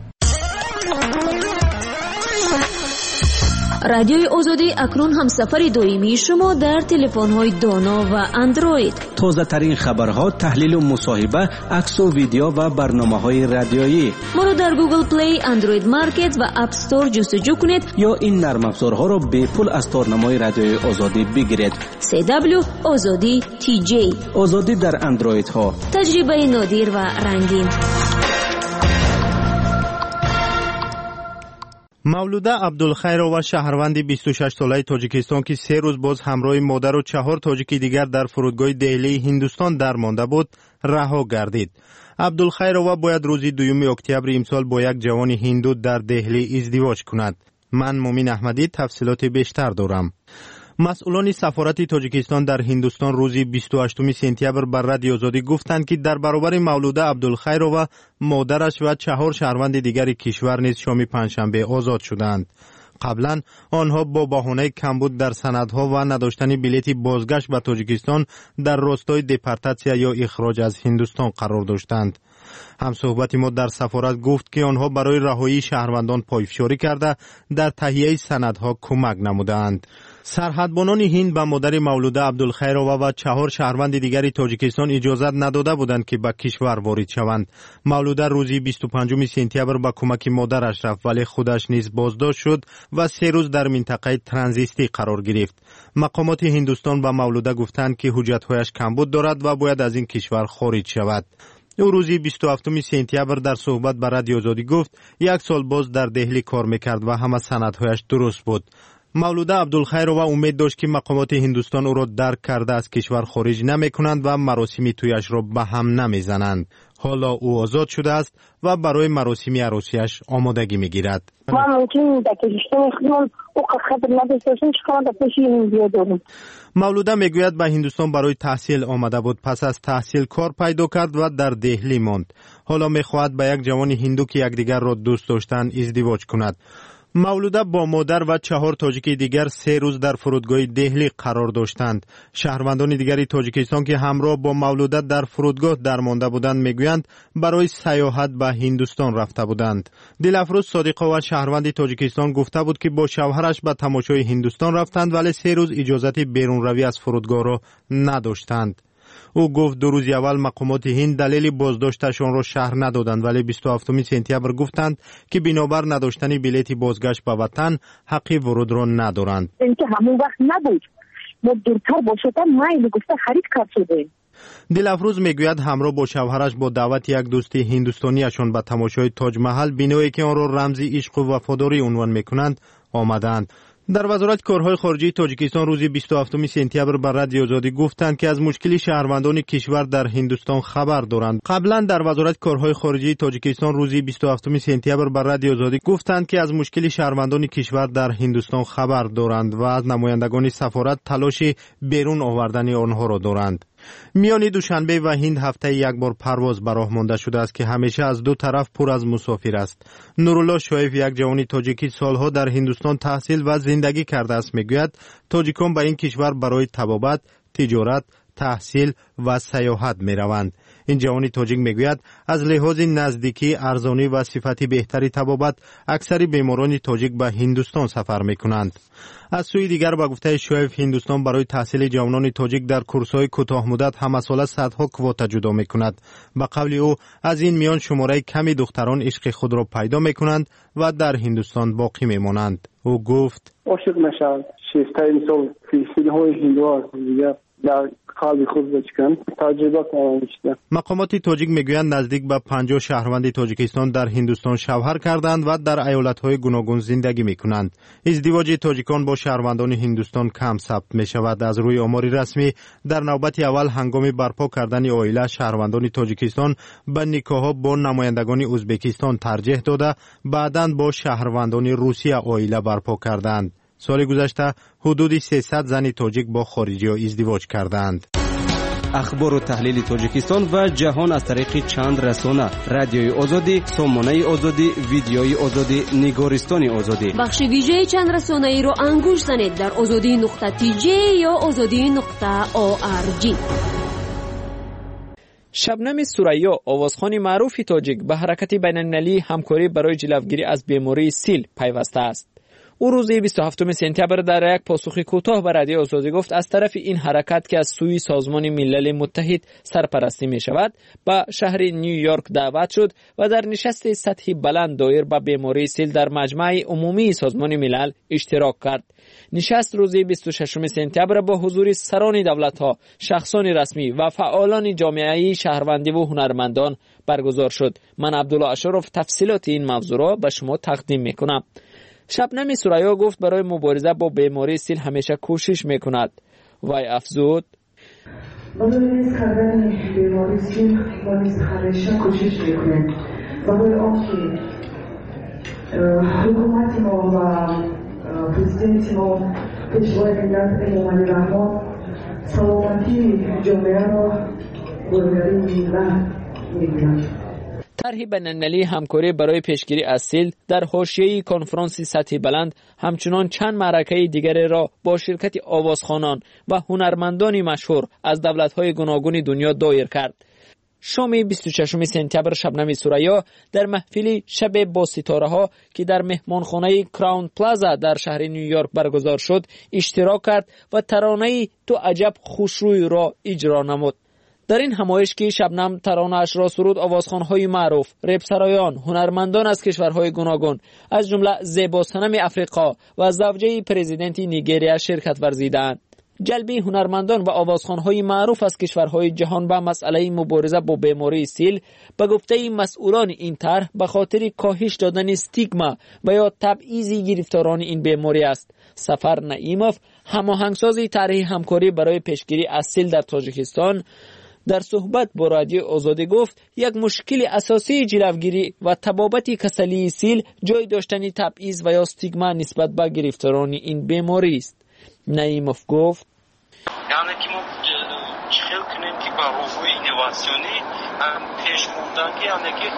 رادیوی آزادی اکنون هم سفر دائمی شما در تلفن‌های دانا و اندروید. تازه ترین خبرها، تحلیل و مصاحبه، عکس و ویدیو و برنامه‌های رادیویی. ما را در گوگل پلی، اندروید مارکت و اپ استور جستجو کنید یا این نرم افزارها را به پول از تارنمای رادیوی آزادی بگیرید. CW آزادی TJ. آزادی در اندروید ها. تجربه نادر و رنگین. مولوده عبدالخیرova شهروند 26 ساله تاجیکستان که 3 روز باز همراه مادر و 4 تاجیکی دیگر در فرودگاه دهلی هندوستان درمانده بود رها گردید. عبدالخیرova باید روز 2 اکتبر امسال با یک جوان هندو در دهلی ازدواج کند. من مومین احمدی تفصیلات بیشتر دارم. مسئولان سفارت تاجیکستان در هندوستان روز 28 سپتامبر بر رادیو آزادی گفتند که در برابر مولوده عبدالخیرova مادرش و 4 شهروند دیگر کشور نیز شام پنجشنبه آزاد شدند. قبلا آنها با بهانه کمبود در سندها و نداشتن بلیط بازگشت به تاجیکستان در راستای دپورتاسیا یا اخراج از هندوستان قرار داشتند. همصحبت ما در سفارت گفت که آنها برای رهایی شهروندان پایفشاری کرده در تهیه سندها کمک نمودند. سرحدبانان هند به مادر مولوده عبدالخیرova و 4 شهروند دیگر تاجیکستان اجازت نداده بودند که به کشور وارد شوند. مولوده روزی 25 سپتامبر به کمک مادرش رفت ولی خودش نیز بازداشت شد و 3 روز در منطقه ترانزیتی قرار گرفت. مقامات هندوستان به مولوده گفتند که حجت‌هایش کمبود دارد و باید از این کشور خارج شود. او روزی 27 سپتامبر در صحبت با رادیو آزادی گفت 1 سال باز در دهلی کار میکرد و همه سندهایش درست بود. مولوده عبدالخیرova امید داشت که مقامات هندوستان او را درک کرده از کشور خارج نمی کنند و مراسم تویش را به هم نمی زنند. حالا او آزاد شده است و برای مراسم عروسیش آمادگی می گیرد. مولوده می گوید به هندوستان برای تحصیل آمده بود. پس از تحصیل کار پیدا کرد و در دهلی ماند. حالا می خواهد به یک جوان هندو که یکدیگر را دوست داشتند ازدواج کند. مولوده با مادر و 4 تاجیک دیگر 3 روز در فرودگاه دهلی قرار داشتند. شهروندان دیگری تاجیکستان که همراه با مولوده در فرودگاه درمانده بودند میگویند برای سیاحت به هندوستان رفته بودند. دلافروز صادقova شهروند تاجیکستان گفته بود که با شوهرش به تماشای هندوستان رفتند ولی 3 روز اجازت بیرون روی از فرودگاه را نداشتند. او گفت 2 روز اول مقامات هند دلیل بازداشتشان را شرح ندادند ولی 27 سپتامبر گفتند که بنابر نداشتن بلیط بازگشت به وطن حق ورود را ندارند. اینکه همون وقت نبود ما دورتر باشد مایل گفته خرید کار شده. دلافروز میگوید همراه با شوهرش با دعوت یک دوست هندوستانیشان به تماشای تاج محل بینایی که آن را رمزی عشق و وفاداری عنوان میکنند آمدند. در وزارت کارهای خارجه تاجیکستان روز 27 سپتامبر بر رادیو آزادی گفتند که از مشکل شهروندان کشور در هندوستان خبر دارند. قبلا در وزارت کارهای خارجه تاجیکستان روز 27 سپتامبر بر رادیو آزادی گفتند که از مشکل شهروندان کشور در هندوستان خبر دارند و از نمایندگان سفارت تلاش بیرون آوردن آنها را دارند. میان دوشنبه و هند هفته یک بار پرواز به راه مانده شده است که همیشه از دو طرف پر از مسافر است. نورالله شایف، یک جوان تاجیکی سالها در هندوستان تحصیل و زندگی کرده است، میگوید تاجیکان به این کشور برای طبابت، تجارت، تحصیل و سیاحت می روند. این جوان تاجیک میگوید از لحاظ نزدیکی، ارزانی و صفت بهتری طبابت اکثر بیماران تاجیک به هندوستان سفر می کنند. از سوی دیگر با گفته شایف، هندوستان برای تحصیل جوانان تاجیک در کورس‌های کوتاه مدت همه ساله صدها کواتا جدا می کند. به قول او از این میان شماره کمی دختران عشق خود را پیدا می کنند و در هندوستان باقی می مانند. او گفت عاشق نشود، شیفته مثال فیلم‌های هندو دیگر در قلب خود بچکن تجربه کنند. مقامات تاجیک میگویند نزدیک به 50 شهروند تاجیکستان در هندوستان شوهر کردند و در ایالت‌های گوناگون زندگی میکنند. ازدواج تاجیکان با شهروندان هندوستان کم ثبت می شود. از روی آمار رسمی در نوبت اول هنگام برپا کردن عائله شهروندان تاجیکستان به نکاح‌ها با نمایندگان ازبکستان ترجیح داده، بعداً با شهروندان روسیه عائله برپا کردند. سال گذشته حدود 300 زن تاجیک با خارجی‌ها ازدواج کردند. اخبار و تحلیل تاجیکستان و جهان از طریق چند رسانه: رادیوی آزادی، سامانه آزادی، ویدیوی آزادی، نگارستان آزادی. بخش ویژه چند رسانه‌ای رو انگوش زنید در azadi.tj یا azadi.org. شبنم ثریا، آوازخوان معروف تاجیک، به حرکت بین‌المللی همکاری برای جلوگیری از بیماری سیل پیوسته است. او روز 27 سپتامبر در یک پاسخ کوتاه به رادیو آزادی گفت از طرف این حرکت که از سوی سازمان ملل متحد سرپرستی می شود به شهر نیویورک دعوت شد و در نشست سطحی بلند دایر به بیماری سیل در مجمع عمومی سازمان ملل اشتراک کرد. نشست روز 26 سپتامبر با حضور سران دولت‌ها، شخصان رسمی و فعالان جامعه شهروندی و هنرمندان برگزار شد. من عبدالله اشرف تفصیلات این موضوع را به شما تقدیم می کنم. شبنم ثریا گفت برای مبارزه با بیماری سیل همیشه کوشش میکند. وی افزود: برای نیز کردن بیماری سیل ما نیز همیشه کوشش میکنیم. برای آنکه حکومت ما و پرزیدنت ما پیشوای ملت امام رحمان سلامتی جامعه را گلگری ملت میگوید. طرح بین‌المللی همکاری برای پیشگیری از سیل در حاشیه کنفرانس سطحی بلند همچنان چند معرکه دیگر را با شرکت آوازخوانان و هنرمندان مشهور از دولت‌های گوناگون دنیا دایر کرد. شام 26 سپتامبر شبنم ثریا در محفلی شب با ستاره‌ها که در مهمانخانه کراون پلازا در شهر نیویورک برگزار شد اشتراک کرد و ترانه تو عجب خوشروی را اجرا نمود. در این همایش که شبنم ترانه‌اش را سرود آوازخوان‌های معروف، رپسرایان، هنرمندان از کشورهای گوناگون از جمله زیبا صنم افریقا و زوجه پرزیدنت نیجریه شرکت ورزیدند. جلب هنرمندان و آوازخوان‌های معروف از کشورهای جهان به مسئله مبارزه با بیماری سیل به گفته مسئولان این طرح به خاطر کاهش دادن استیگما و یا تبعیض گرفتاران این بیماری است. سفر نعیموف، هماهنگساز طرح همکاری برای پیشگیری از سیل در تاجیکستان، در صحبت با رادیو آزادی گفت یک مشکل اساسی جلوگیری و طبابت کسلی سیل جای داشتن تبعیض و یا استیگما نسبت به گرفتاران این بیماری است. نعیموف گفت: یعنی که ما چخیل کنیم که با روحوی اینواسیونی هم پیش موندن که یعنی که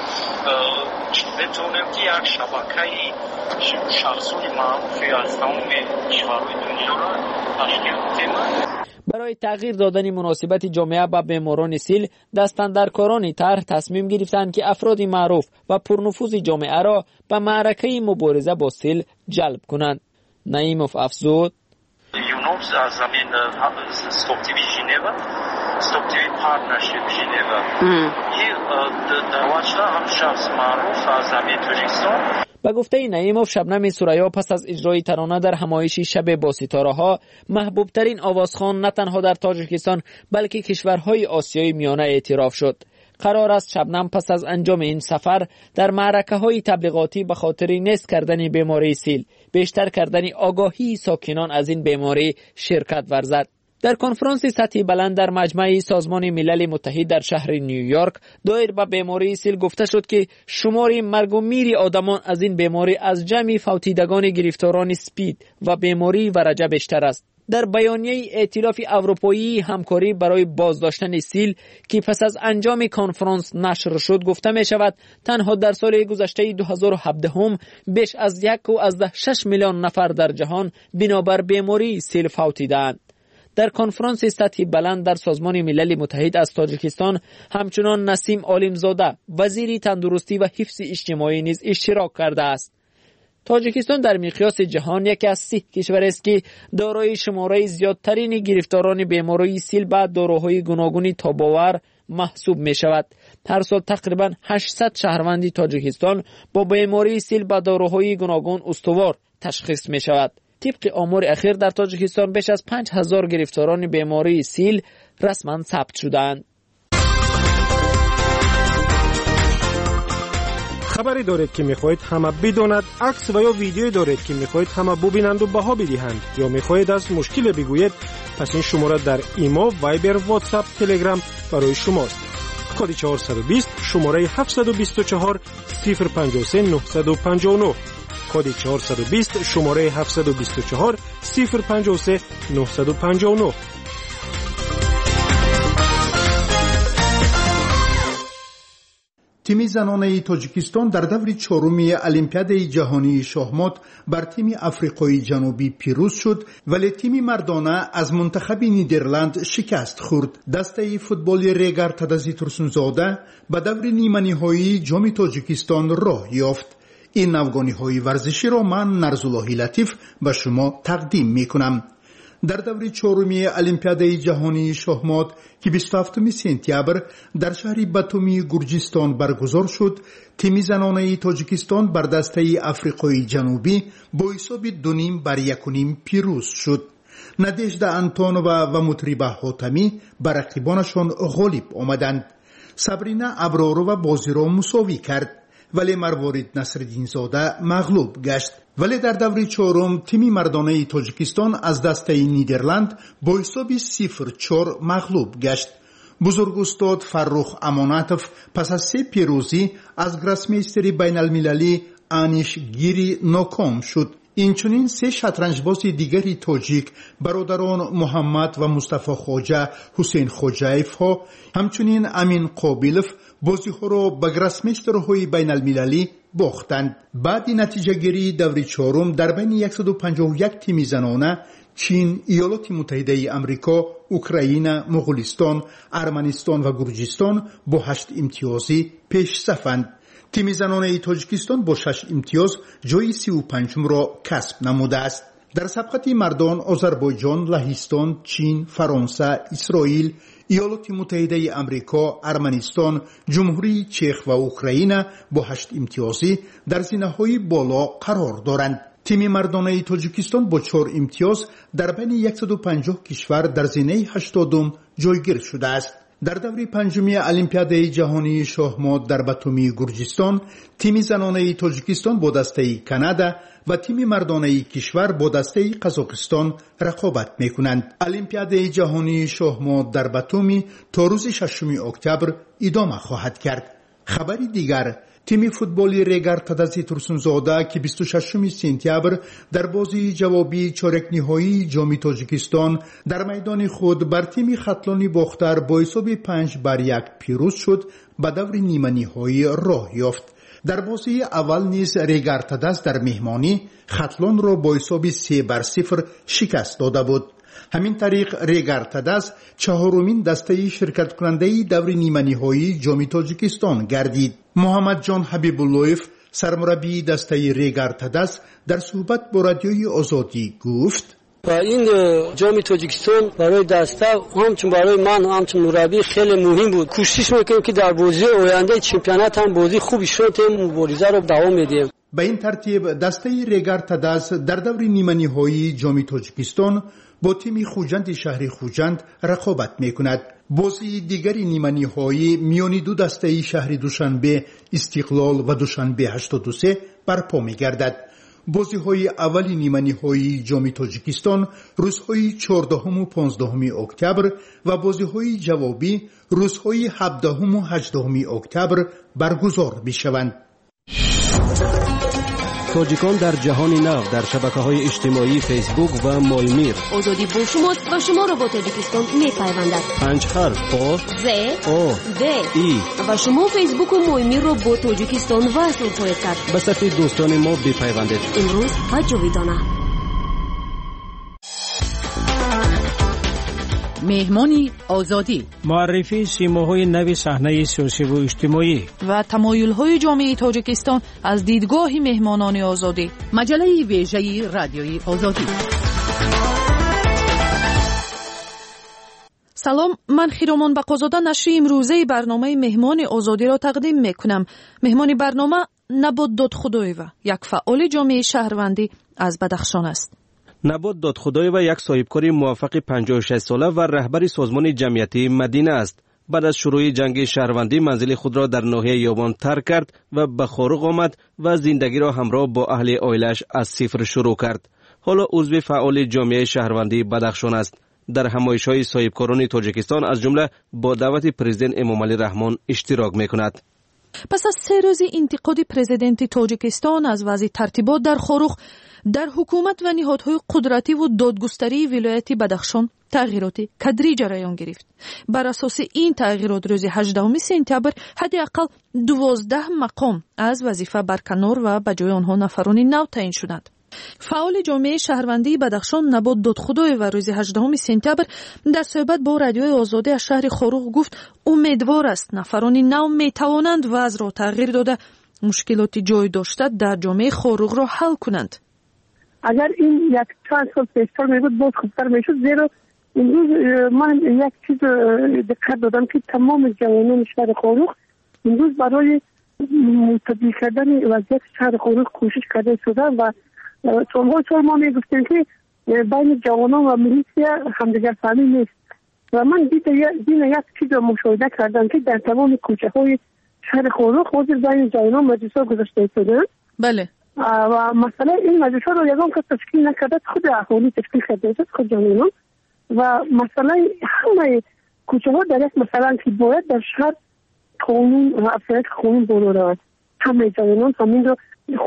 بتونیم که یک شبکه شخصوی معروفی از تمام کشورهای دنیا را تشکیل بدیم. برای تغییر دادن مناسبت جامعه با بیماران سیل، دستاندرکاران طرح تصمیم گرفتند که افراد معروف و پرنفوذ جامعه را به معرکه مبارزه با سیل جلب کنند. نعیموف افزود: یونوس از زمین ستاپ تیوی ژنو، ستاپ تیوی پارتنرشیپ ژنو، این دعوت شده هم شخص معروف از زمین تاجیکستان. به گفته نعیموف، شبنم ثریا پس از اجرای ترانه در همایش شب با ستاره‌ها محبوب ترین آوازخوان نه تنها در تاجیکستان بلکه کشورهای آسیای میانه اعتراف شد. قرار است شبنم پس از انجام این سفر در معرکه‌های تبلیغاتی به خاطر نیست کردن بیماری سیل، بیشتر کردن آگاهی ساکنان از این بیماری شرکت ورزد. در کنفرانس سطحی بلند در مجمع سازمان ملل متحد در شهر نیویورک دایر به بیماری سیل گفته شد که شمار مرگ و میر آدمان از این بیماری از جمع فوتیدگان گرفتاران سپید و بیماری ورجه بیشتر است. در بیانیه ائتلاف اروپایی همکاری برای بازداشتن سیل که پس از انجام کنفرانس نشر شد گفته می شود تنها در سال گذشته 2017 هم بیش از 1.6 میلیون نفر در جهان بنابر بیماری سیل فوتیدند. در کنفرانس سطحی بلند در سازمان ملل متحد از تاجیکستان همچنان نسیم عالمزاده وزیر تندرستی و حفظ اجتماعی نیز اشتراک کرده است. تاجیکستان در مقیاس جهان یکی از 3 کشور است که دارای شماره زیادترین گرفتاران بیماری سیل به داروهای گوناگون تاب‌آور محسوب می شود. هر سال تقریبا 800 شهروند تاجیکستان با بیماری سیل به داروهای گوناگون استوار تشخیص می شود. طبق آمار اخیر در تاجیکستان بیش از 5000 گرفتاران بیماری سیل رسما ثبت شدند. خبری دارید که میخواهید همه بداند، عکس و یا ویدیویی دارید که میخواهید همه ببینند و بها بدهند، یا میخواهید از مشکل بگویید، پس این شماره در ایما، وایبر، واتساپ، تلگرام برای شماست. کد 420 شماره 724 053 959. کد 420 شماره 724 053 959. تیم زنانه تاجیکستان در دور 4 المپیاد جهانی شاهمات بر تیم آفریقای جنوبی پیروز شد، ولی تیم مردانه از منتخب نیدرلند شکست خورد. دسته فوتبال ریگر تدازی ترسونزاده به دور نیمه نهایی جام تاجیکستان راه یافت. این افغانی ورزشی را من نرزالله لطیف به شما تقدیم میکنم. در دور 4 المپیاد جهانی شاهمات که 27 سپتامبر در شهر باتومی گرجستان برگزار شد، تیم زنانه تاجیکستان بر دسته آفریقای جنوبی با حساب 2-1 پیروز شد. نادژدا انتونووا و مطربه حاتمی بر رقیبانشان غالب آمدند. صبرینا ابرارова بازی را مساوی کرد، ولی مروارید نصرالدین زاده مغلوب گشت. ولی در دور 4 تیم مردانه تاجیکستان از دسته نیدرلند با حساب 0-4 مغلوب گشت. بزرگ استاد فرخ اماناتوف پس از 3 پیروزی از گراسمیستر بین المللی آنیش گیری ناکام شد. اینچنین 3 شطرنجباز دیگری تاجیک برادران محمد و مصطفی خواجه حسین خواجه‌ایف ها همچنین امین قابیلوف بازی ها را به گراسمیسترهای بین المللی باختند. بعد نتیجه گیری دور 4 در بین 151 تیم زنانه چین، ایالات متحده آمریکا، اوکراین، مغولستان، ارمنستان و گرجستان با 8 امتیازی پیش صفند. تیم زنانه تاجیکستان با 6 امتیاز جای 35 را کسب نموده است. در سبقت مردان آذربایجان، لهستان، چین، فرانسه، اسرائیل، ایالات متحده آمریکا، ارمنستان، جمهوری چک و اوکراین با 8 امتیازی در زینه‌های بالا قرار دارند. تیم مردانه تاجیکستان با 4 امتیاز در بین 150 کشور در زینه 80 جایگیر شده است. در دور 5 المپیاد جهانی شاهمات در باتومی گرجستان تیم زنانه تاجیکستان با دسته کانادا و تیم مردانه کشور با دسته قزاقستان رقابت میکنند. المپیاد جهانی شاهمات در باتومی تا روز 6 اکتبر ادامه خواهد کرد. خبری دیگر، تیم فوتبالی ریگر تدازی ترسونزاده که 26 سپتامبر در بازی جوابی چارک نهایی جام تاجیکستان در میدان خود بر تیم خطلانی باختر با حساب 5-1 پیروز شد، به دور نیمه نهایی راه یافت. در بازی اول نیز ریگر تداز در مهمانی خطلان را با حساب 3-0 شکست داده بود. همین طریق ریگر تداز 4مین دسته شرکت کننده دور نیمه نهایی جام تاجیکستان گردید. محمد جان حبیباللهیف سرمربی دسته ریگر تداز در صحبت با رادیوی آزادی گفت: این جام تاجیکستان برای دسته همچون برای من همچون مربی خیلی مهم بود. کوشش میکنیم که در بازی آینده چمپیونات هم بازی خوبی شد، مبارزه رو دوام بدیم. به این ترتیب دسته ریگر تداز در دور نیمه نهایی جام تاجیکستان با تیم خوجند شهر خوجند رقابت میکند. بازی دیگری نیمه نهایی میان دو دسته شهر دوشنبه استقلال و دوشنبه 83 برپا میگردد. بازی‌های اول نیمه‌نهایی جام تاجیکستان روزهای 14 و 15 اکتبر و بازی‌های جوابی روزهای 17 و 18 اکتبر برگزار می‌شوند. تاجیکان در جهان نو در شبکه‌های اجتماعی فیسبوک و مالمیر. آزادی با شماست و شما را با تاجیکستان می‌پیوندد. 5 حرف آ ز آ د ای و شما فیسبوک و مالمیر را با تاجیکستان وصل خواهید کرد. به صفحه دوستان ما بپیوندید. امروز و جاویدانه. مهمانی آزادی، معرفی سیماهای نو صحنه سیاسی و اجتماعی و تمایل‌های جامعه تاجیکستان از دیدگاه مهمانان آزادی. مجله ویژه رادیوی آزادی. سلام، من خیرامان بقازاده نشر امروزه برنامه مهمان آزادی را تقدیم میکنم. مهمان برنامه نبات دادخدایوه، یک فعال جامعه شهروندی از بدخشان است. نبات دادخدایوه یک صاحبکار موفق 56 ساله و رهبر سازمان جمعیتی مدینه است. بعد از شروع جنگ شهروندی منزل خود را در ناحیه یابان ترک کرد و به خارق آمد و زندگی را همراه با اهل عائله‌اش از صفر شروع کرد. حالا عضو فعال جامعه شهروندی بدخشان است. در همایش‌های صاحبکاران تاجیکستان از جمله با دعوت پرزیدنت امامعلی رحمان اشتراک می‌کند. پس از 3 روز انتقاد پرزیدنت تاجیکستان از وضع ترتیبات در خارق، در حکومت و نهادهای قدرتی و دادگستری ولایت بدخشان تغییرات کدری جریان گرفت. بر اساس این تغییرات روز 18 سپتامبر حداقل 12 مقام از وظیفه برکنار و به جای آنها نفران نو تعیین شدند. فعال جامعه شهروندی بدخشان نبات دادخدایوه روز 18 سپتامبر در صحبت با رادیوی آزادی از شهر خارق گفت امیدوار است نفران نو میتوانند وضع را تغییر داده مشکلات جای داشته در جامعه خارق را حل کنند. اگر این یک چند سال پیشتر میبود باز خوبتر میشد، زیرا امروز من یک چیز دقت دادم که تمام جوانان شهر خارق امروز برای تبدیل کردن وضعیت شهر خارق کوشش کرده شدن و سال ما میگفتیم که بین جوانان و میلیشیا همدیگر فهمی نیست و من دیدم یک چیز مشاهده کردم که در تمام کوچه های شهر خارق حاضر بین جوانان مجلس ها گذاشته شدن. بله. و مثلا این مجلس ها رو یکم که تشکیل نکرده خود اهالی تشکیل کرده شد، خود جوانان و مثلا همه کوچه ها در یک مثلا که باید در شهر قانون و افراد قانون بالا رود، همه جوانان همین رو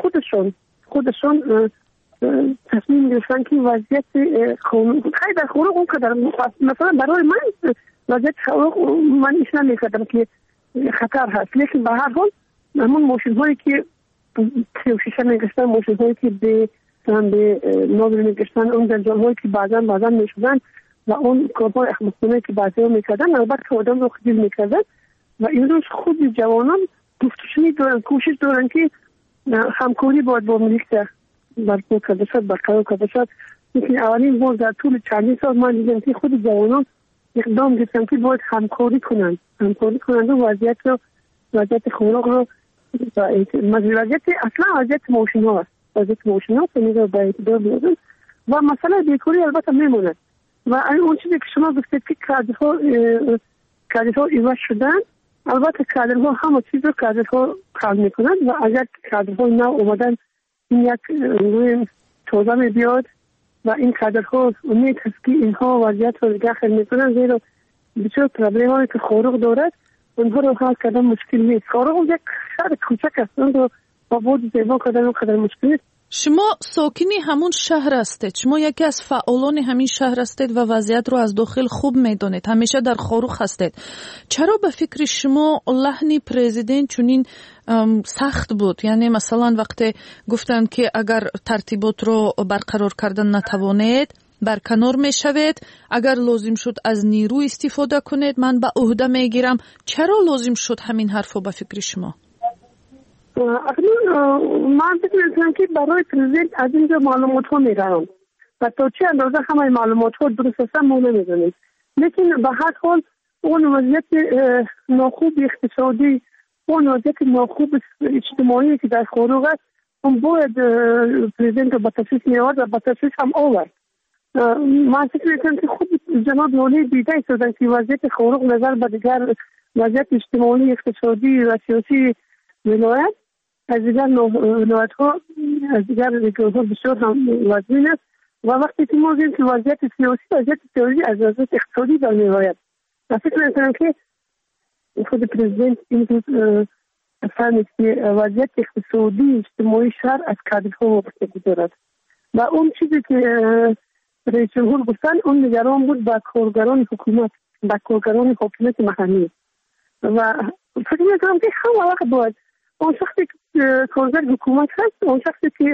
خودشون تصمیم گرفتن که وضعیت قانون خیلی در خارق اون قدر مثلا برای من وضعیت خارق من ایش نمی‌کردم که خطر هست، لیکن به هر حال همون ماشین هایی که شیشه میگشتن، ماشین هایی که به ناظر میگشتن، اون جنجال هایی که بعضا میشدن و اون کارهای احمقانه که بعضی ها میکردن البته آدم رو خجل میکردن و این روز خود جوانان گفتشونی دارن، کوشش دارن که همکاری باید با میلیشیا برقرار کرده شد، برقرار کرده شد. لیکن اولین بار در طول چندین سال من دیدم که خود جوانان اقدام گرفتن که باید همکاری کنند و وضعیت خارق رو وضعیت اصلا وضعیت موشن ها است، وضعیت موشن ها رو به اعتبار بیارن و مسئله بیکاری البته میموند و اون چیزی که شما گفتید که کادرها ایواز شدن، البته کادرها همه چیز رو کادرها حل میکنند و اگر کادرها نو اومدن این یک روی توضیح میبیاد و این کادرها امید هست که اینها وضعیت رو دیگه حل میکنن، زیرا بسیار پرابلم هایی که خارق دارد اونها رو حل کردن مشکل نیست. خارق یک شهر کوچک است، اون رو با بود زیبا کردن اونقدر مشکل نیست. شما ساکنی همون شهر هستید، شما یکی از فعالان همین شهر هستید و وضعیت رو از داخل خوب میدونید، همیشه در خارق هستید. چرا به فکر شما لحن پرزیدنت چنین سخت بود؟ یعنی مثلا وقتی گفتن که اگر ترتیبات رو برقرار کردن نتوانید برکنار میشوید، اگر لازم شد از نیرو استفاده کنید من به عهده میگیرم، چرا لازم شد همین حرفو به فکر شما؟ من فکر میکنم که برای پرزیدنت از اینجا معلومات ها میرم و تا چه اندازه همه معلومات ها درست هستن ما نمیدونیم، لیکن به هر حال اون وضعیت ناخوب اقتصادی، اون وضعیت ناخوب اجتماعی که در خارق است اون باید پرزیدنت رو به تصویب میآورد و به تصویب هم آورد. من فکر میکنم که خود جناب نولی دیده شدن که وضعیت خارق نظر به دیگر وضعیت اجتماعی اقتصادی و سیاسی ولایت از دیگر نوعاتها از دیگر رژیم‌ها بسیار هم وزین است و وقتی که ما دیدیم که وضعیت سیاسی از وضعیت اقتصادی در می‌آید و فکر می‌کنم که خود پرزیدنت این روز فهمید که وضعیت اقتصادی اجتماعی شهر از کادرها وابستگی دارد و اون چیزی که رئیس جمهور گفتن اون نگران بود با کارگران حکومت با کارگران حکومت محلی و فکر می‌کنم که همه وقت باید اون شخصی که کارگر حکومت هست اون شخصی که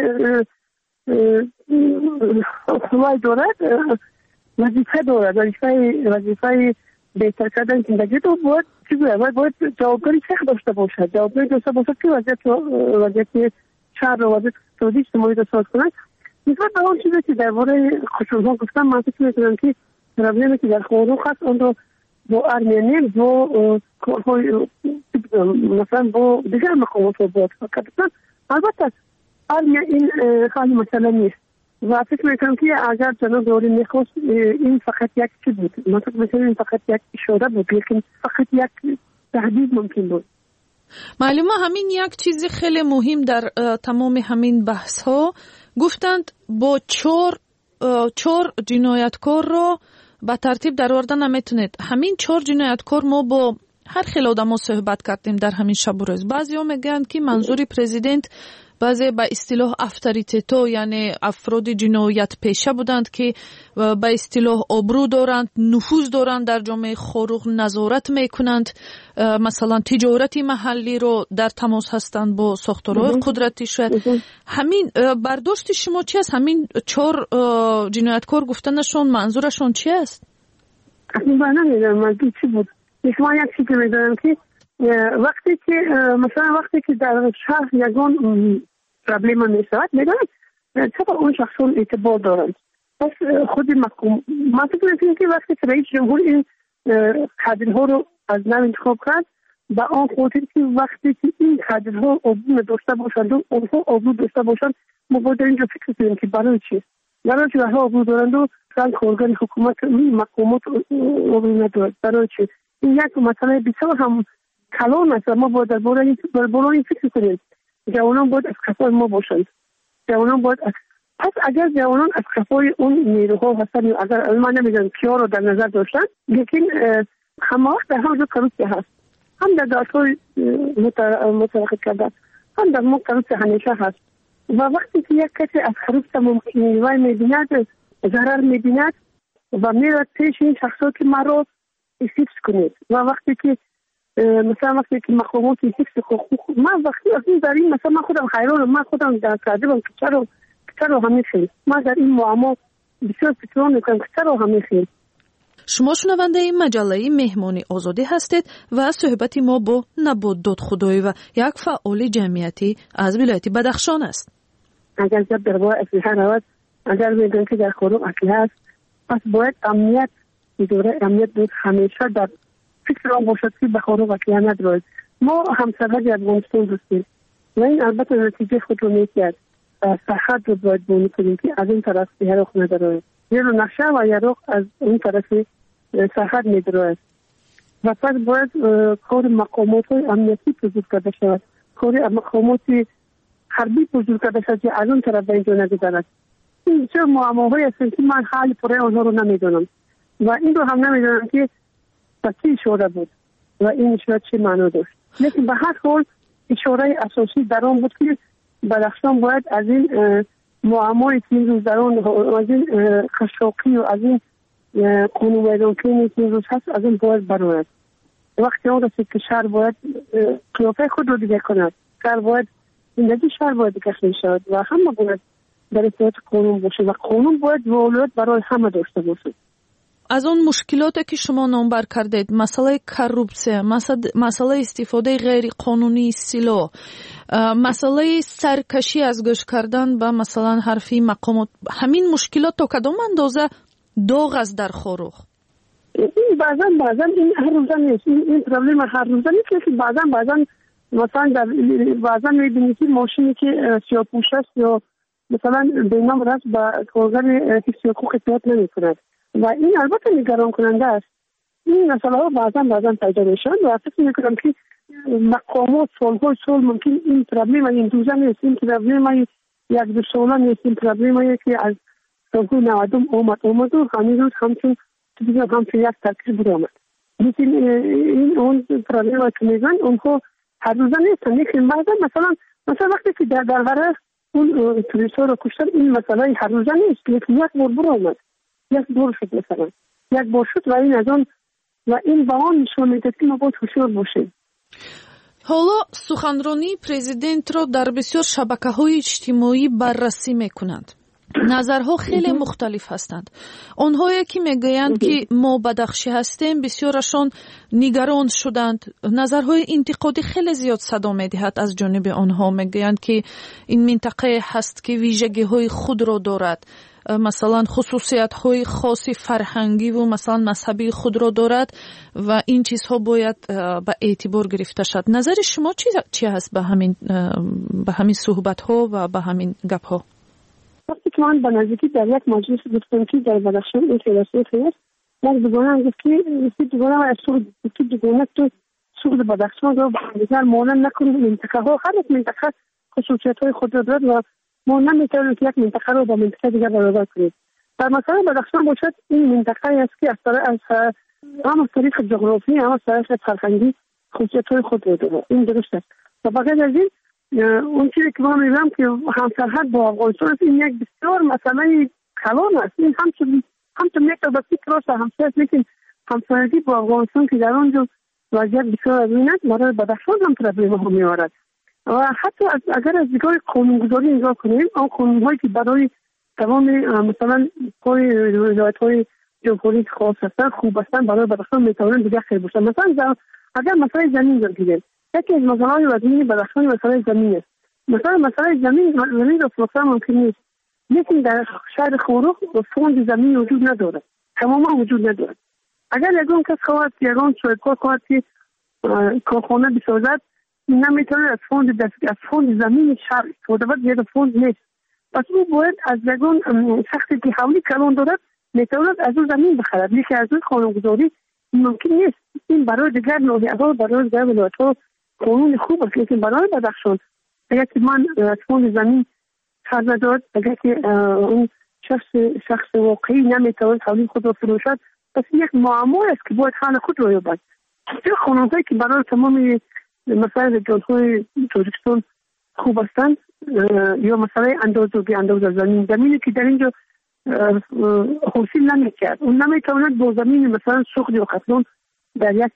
حمای دارد وظیفه دارد وظیفه بهتر کردن زندگی تو باید جوابداری شخص داشته باشد جوابداری داشته باشد که وضعیت شهر و وضعیت اقتصادی اجتماعی را ساز کند نسبت به اون چیزی که درباره خشونت‌ها گفتم من فکر می‌کنم که پروبلمی که در خانوق هست اون رو با ارمنی با مثلا با دیگر مقامات رو باید کردن البته ارمنی این خیلی مسئله نیست و فکر میکنم که اگر جناب دوری میخواست این فقط یک چی بود من فکر میکنم این فقط یک اشاره بود لیکن فقط یک تهدید ممکن بود. معلومه همین یک چیز خیلی مهم در تمام همین بحث ها گفتند با چهار جنایتکار رو با ترتیب در آوردن نمیتونید. همین 4 جنایتکار ما با هر خیلی آدم صحبت کردیم در همین شب و روز. بعضی ها میگن که منظوری پرزیدنت بعضی به اصطلاح افتریتیتو یعنی افراد جنایت پیشه بودند که به اصطلاح آبرو دارند نفوذ دارند در جامعه خاروق نظارت میکنند مثلا تجارتی محلی رو در تماس هستند با ساختارهای قدرتی شد. همین برداشت شما چی است؟ همین 4 جنایتکار گفتنشون منظورشون چی است؟ من نمیدونم منظور چی بود. من یک چیزی میدونم که وقتی که مثلا وقتی که در شهر یگان پرابلم میشود میدونم چطور اون شخصون اعتبار دارند پس خود مقام من فکر میکنم که وقتی که رئیس جمهور این کادرها رو از نو انتخاب کرد با آن خاطر که وقتی که این کادرها عبور داشته باشند و اونها عبور داشته باشند ما باید اینجا فکر کنیم که برای چی برای عبور دارند و کارگر حکومت مقامات عبور ندارد برای چی این یک مسئله بسیار هم کلان است ما باید درباره این فکر کنیم جوانان باید از کفای ما باشند جوانان باید پس اگر جوانان از کفای اون نیروها هستند یا اگر من نمیدونم کیا رو در نظر داشتن لیکن همه وقت در همونجا کروسیه هست هم در دادگاه متوقف کرده هم در ما کروسیه همیشه هست و وقتی که یک کسی از کروسیه میوه میبیند ضرر میبیند و میرد پیش این شخصا که ما رو حفظ کنید و وقتی که مثلا وقتی که مقامات حفظ حقوق من وقتی از این در این مثلا من خودم حیرانم من خودم در کردم که چرا همین خیلی من در این معما بسیار فکر میکنم که چرا همین خیلی. شما شنونده این مجله مهمانی آزادی هستید و صحبت ما با نبود دادخدایی و یک فعال جمعیتی از ولایت بدخشان است. اگر جب درباره اسلحه رود اگر میگن که در خانوق اسلحه است پس باید امنیت اداره امنیت بود همیشه در فکر آن باشد که به خانوق اسلحه ندارد. ما همسرحد افغانستان هستیم و این البته نتیجه خود رو میکرد سرحد رو باید بونی کنیم که از این طرف به هرخ ندارد یه رو نقشه و یه رو از این طرف سرحد میدارد و پس باید کار مقامات های امنیتی بزرگ کرده شود کار مقامات حربی بزرگ کرده شود که از اون طرف به اینجا نگذارد. این چه معماهای هستند که من حال پره آنها رو نمیدونم و این رو هم نمیدونم که با چی اشاره بود و این اشاره چی معنا داشت لیکن به هر حال اشاره اساسی در آن بود که بدخشان باید از این معمای که این روز در آن از این خشاقی و از این قانون ویدانکنی که این روز هست از این باید برود وقتی آن رسید که شهر باید قیافه خود رو دیگه کند شهر باید زندگی شهر باید کشمی شود و همه باید در اطاعت قانون باشه و قانون باید ولایت برای همه داشته باشه. از اون مشکلاتی که شما نامبر کردید مسئله کروپسیه مسئله استفاده غیر قانونی سلاح مسئله سرکشی از گوش کردن به مثلا حرفی مقامات همین مشکلات تا کدام اندازه داغ است در خاروق؟ این بعضا این هر روزه نیست این پرابلم هر روزه نیست که بعضا مثلا بعضا میبینید که ماشینی که سیاه‌پوش است یا مثلا بینام راست با کارگر حفظ حقوق اطاعت نمی‌کند و این البته نگران کننده است این مسئله ها بعضا پیدا میشن و فکر میکنم که مقامات سال ممکن این پرابلم این روزه نیست، این پرابلم یک دو ساله نیست، این پرابلم که از سالهای 90 اومد و همین روز همچون یک ترکیب بود آمد. این اون پرابلم که میگن اونها هر روزه نیستن، لیکن بعضا مثلا وقتی که در برابر اون توریست‌ها رو کشتن این مسئله هر روزه نیست، لیکن یک بار برو آمد، یک بار شد مثلا یک بار شد و این از اون و این با آن نشون میده که ما باید هوشیار باشیم. حالا سخنرانی پرزیدنت را در بسیار شبکه‌های اجتماعی بررسی میکنند. نظرها خیلی مختلف هستند. آنهایی که میگویند که ما بدخشی هستیم بسیارشان نگران شدند. نظرهای انتقادی خیلی زیاد صدا میدهد از جانب آنها. میگویند که این منطقه هست که ویژگی‌های خود را دارد، مثلا خصوصیت‌های خاص فرهنگی و مثلا مذهبی خود را دارد و این چیزها باید به اعتبار گرفته شد. نظر شما چی هست به همین صحبت‌ها و به همین گپ‌ها؟ وقتی که من به نزدیکی در یک مجلس گفتم که در بدخشان این فیلسوف هست، یک دوگانه گفت که دوگانه و از دوگانه تو سوق بدخشان رو بسیار مانند نکنید. منطقه ها هر یک منطقه خصوصیت های خود را دارد و ما نمیتونیم که یک منطقه رو با منطقه دیگر برابر کنیم. در مثلا بدخشان باشد این منطقه است که از هم طریق جغرافی هم از طریق فرهنگی خصوصیت های خود را دارد. این درست است. و بغیر از این اون چیزی که ما می‌بینم که همسرحد با افغانستان است، این یک بسیار مسئله کلان است. این همچون یک بسیار کراس همسایه است، لیکن همسایگی با افغانستان که در آنجا وضعیت بسیار عظیم است برای بدخشان هم پرابلم ها می‌آورد. و حتی اگر از دیدگاه قانونگذاری نگاه کنیم، آن قانون‌هایی که برای تمام مثلا ولایت‌های جمهوری خاص هستند خوب هستند برای بدخشان می‌توانند دیگر خیر باشند. مثلا اگر مسئله زمین بگیریم، یکی از مسائل وزنی بدخشان مسئله زمین است. مسئله زمین را فروختن ممکن نیست، لیکن در شهر خورخ فوند زمین وجود ندارد، تماما وجود ندارد. اگر یگان کس خواهد یگان صاحبکار خواهد که کارخانه بسازد، نمیتواند از فوند زمین شهر استفاده بد، زیاد فوند نیست. پس او باید از یگان شخصی که حولی کلان دارد میتواند از او زمین بخرد، لیکن از اون قانونگذاری ممکن نیست. این برای دیگر ناحیه‌ها، برای دیگر ولایت‌ها قانون خوب است، لیکن برای بدخشان اگر که من از فوند زمین خرج ندارد، اگر که اون شخص واقعی نمیتواند حولی خود را فروشد، پس یک معما است که باید حل خود را یابد. این قانون‌هایی که برای تمام مثلا رجال‌های تاجیکستان خوب هستند یا مثلا اندازه زمینی که در اینجا حاصل نمی‌کرد، اون نمیتواند با زمین مثلا سوخت یا خطلون در یک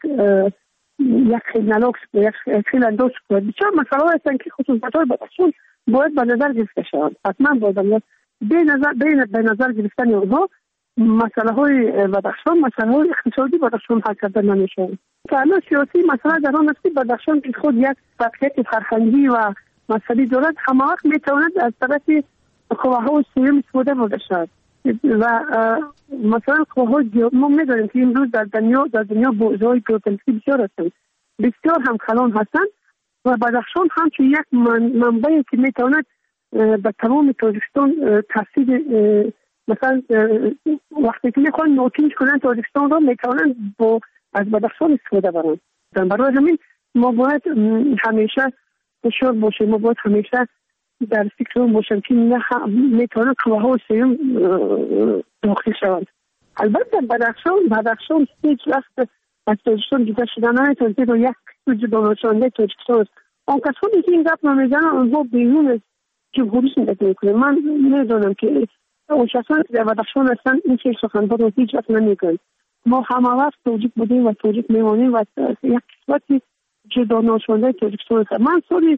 خیلی نلاکس یک خیلی انداز کنید. بسیار مسئله هستند که خصوصیت‌های بدخشان باید به نظر گرفته شوند. حتما باید به نظر گرفتن اونها مسئله های بدخشان، مسئله های اقتصادی بدخشان حل کرده نمیشوند. فعلا سیاسی مسئله در آن است که بدخشان که خود یک فقیت فرهنگی و مذهبی دارد، همه وقت میتواند از طرف قواهای سوم استفاده برده شود و مثلا قواهای ما میدانیم که امروز در دنیا بورژهای گروپنسی بسیار هستند، بسیار هم کلان هستند و بدخشان همچون یک منبعی که میتواند به تمام تاجیکستان تاثیر مثلا وقتی که میخوان نوچینج کنن تاجیکستان را میتوانند از بدخشان استفاده برند. برای همین ما باید همیشه هوشیار باشیم، ما باید همیشه در فکر باشیم که میتوانند قواهای سوم داخل شوند. البته بدخشان هیچ وقت از تاجیکستان جدا شدن نمیتواند و یک جدا نشانده تاجیکستان است. آن کسانی که این گپ نمیزنن آنها بیرون از جمهوری زندگی میکنند. من میدانم که اون شخصان که در بدخشان هستن این چیز سخنها رو هیچ وقت نمیکنند. ما همه وقت توجیک بودیم و توجیک میمانیم و یک قسمتی جدا نشانده تاجیکستان هست. من سال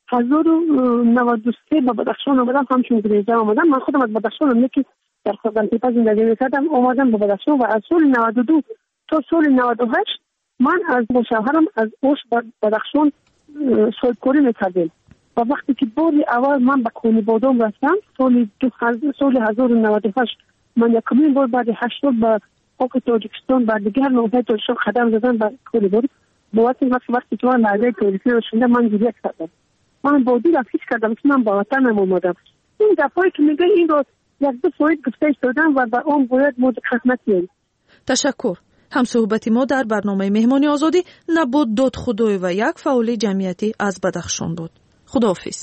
1993 به بدخشان آمدم، همچون گریزه آمدم. من خودم از بدخشان هم که در خزانتیپه زندگی میکردم آمدم به بدخشان و از سال 92 تا سال 98 من از با شوهرم از اوش بدخشان صاحبکاری میکردیم و وقتی که باری اول من به کونی بادام رفتم سال 1998 من یکمین بار بعد 8 سال به خاک تاجیکستان و دیگر نوحه تاجیکستان قدم زدم به کونی باد. با وقتی که من لحظه تاریخی رو شنیدم من گریه کردم. من با دل افسوس کردم که من با وطنم اومدم. این دفعه که میگه این رو یک دو ساعت گفته ایستادم و به اون باید ما دقت نکنیم. تشکر. ҳамсӯҳбати мо дар барномаи меҳмони озодӣ Набод Додхудоев ва як фаъоли ҷамъиятӣ аз Бадахшон буд. худоҳафиз.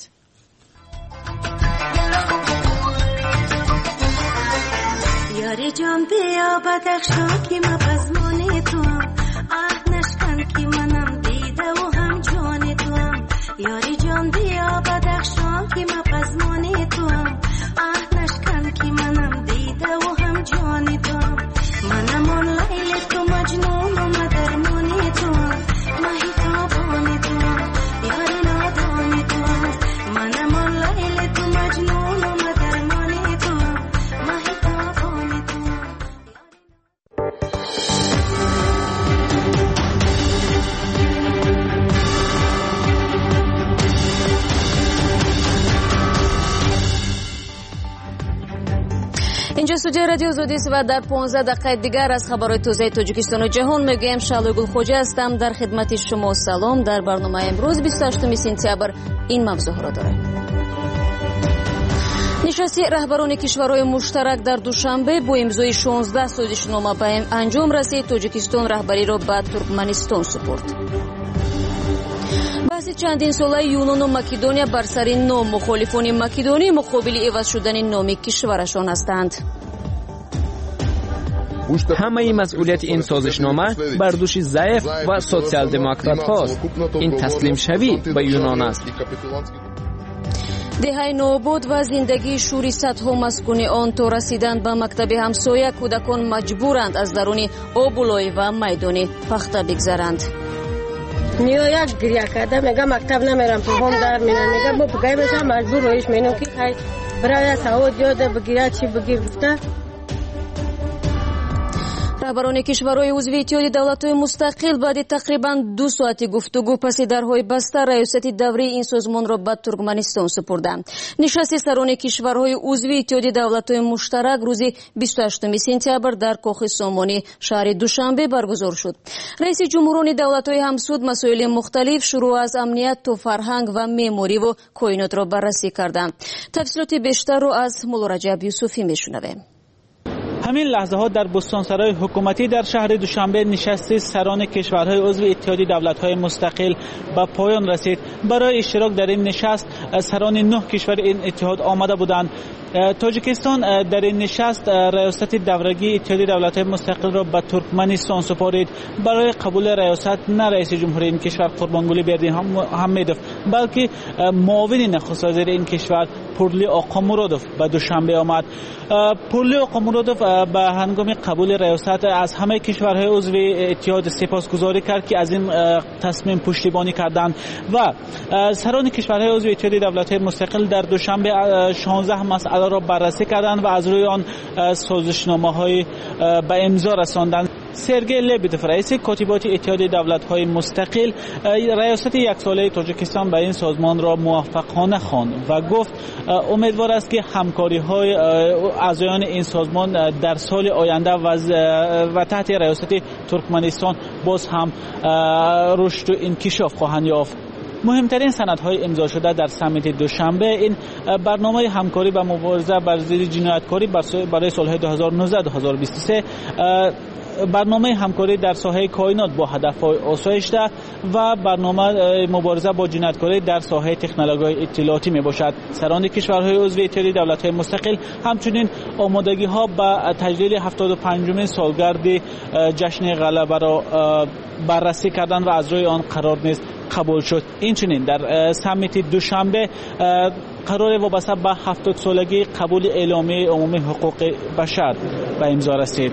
یاری جان بیا بدخشان که ما پزمان تو هم آه نشکن که منم دیده و هم جان تو هم یاری جان بیا بدخشان که ما پزمان تو هم آه نشکن که منم دیده و هم جان تو هم منم آن لیل تو مجنون و مدرمانی تو هم مهیتابانی تو هم یاری نادانی تو هم منم آن لیل تو مجنون و مدرمانی تو هم مهیتابانی تو هم. اینجا استودیوی رادیو آزادی است و در 15 دقیقه دیگر از خبرهای تازه تاجیکستان و جهان میگویم. شالوی گلخوجه هستم در خدمت شما. سلام. در برنامه امروز 28 سپتامبر این موضوع را داریم. نشست رهبران کشورهای مشترک در دوشنبه با امضای 16 سازشنامه به انجام رسید. تاجیکستان رهبری را به ترکمنستان سپرد. بحث چندین ساله یونان و مکدونیا بر سر نام. مخالفان مکدونی مقابل عوض شدن نام کشورشان هستند. همه مسئولیت این سازشنامه بر دوش ضعیف و سوسیال دموکرات هاست. این تسلیم شوی به یونان است. دهه نوبود و زندگی شوری صدها مسکونی آن تا رسیدن به مکتب همسایه کودکان مجبورند از درون آبولای و میدانی پخته بگذرند. میآید گریه کرده میگه مکتب نمیرم پاهم در میرم میگه با بگای بشم مجبور رویش مینو که خیلی برای سعود یاده بگیره چی بگیر گفته. رهبران کشورهای عضو اتحاد دولت‌های مستقل بعد تقریبا 2 ساعت گفتگو پس درهای بسته ریاست دوره این سازمان را به ترکمنستان سپردند. نشست سران کشورهای عضو اتحاد دولت‌های مشترک روز 28 سپتامبر در کاخ سامانی شهر دوشنبه برگزار شد. رئیس جمهوران دولت‌های همسود مسائل مختلف شروع از امنیت تا فرهنگ و معماری و کائنات را بررسی کردند. تفصیلات بیشتر را از مولا رجب یوسفی میشنویم. همین لحظه ها در بستانسرای حکومتی در شهر دوشنبه نشست سران کشورهای عضو اتحاد دولت‌های مستقل به پایان رسید. برای اشتراک در این نشست سران 9 کشور این اتحاد آمده بودند. تاجیکستان در این نشست ریاست دورگی اتحاد دولت‌های مستقل را به ترکمنستان سپارید. برای قبول ریاست نه رئیس جمهوری این کشور قربانگلی بردین حمیدوف بلکه معاون نخست وزیر این کشور پورلی آقا مرادوف به دوشنبه آمد. پورلی آقا مرادوف به هنگام قبول ریاست از همه کشورهای عضو اتحاد سپاسگزاری کرد که از این تصمیم پشتیبانی کردند و سران کشورهای عضو اتحاد دولت‌های مستقل در دوشنبه 16 مسئله را بررسی کردند و از روی آن سازشنامه‌های به امضا رساندند. سرگئی لبیدوف رئیس کاتبات اتحاد دولت‌های مستقل ریاست یک ساله تاجیکستان به این سازمان را موفقانه خواند و گفت امیدوار است که همکاری‌های اعضایان این سازمان در سال آینده و تحت ریاست ترکمنستان باز هم رشد و انکشاف خواهند یافت. مهمترین سندهای امضا شده در سمیت دوشنبه این برنامه همکاری و مبارزه بر ضد جنایتکاری برای سالهای 2019-2023، برنامه همکاری در ساحه کائنات با هدف‌های آسایش‌ده و برنامه مبارزه با جنایتکاری در ساحه تکنولوژی اطلاعاتی میباشد. سران کشورهای عضو اتحاد دولت‌های مستقل همچنین آمادگی‌ها به تجلیل 75مین سالگرد جشن غلبه را بررسی کردند و از روی آن قرار نیز قبول شد. اینچنین در سمیت دوشنبه قرار وابسته به 70 سالگی قبول اعلامیه عمومی حقوق بشر به امضا رسید.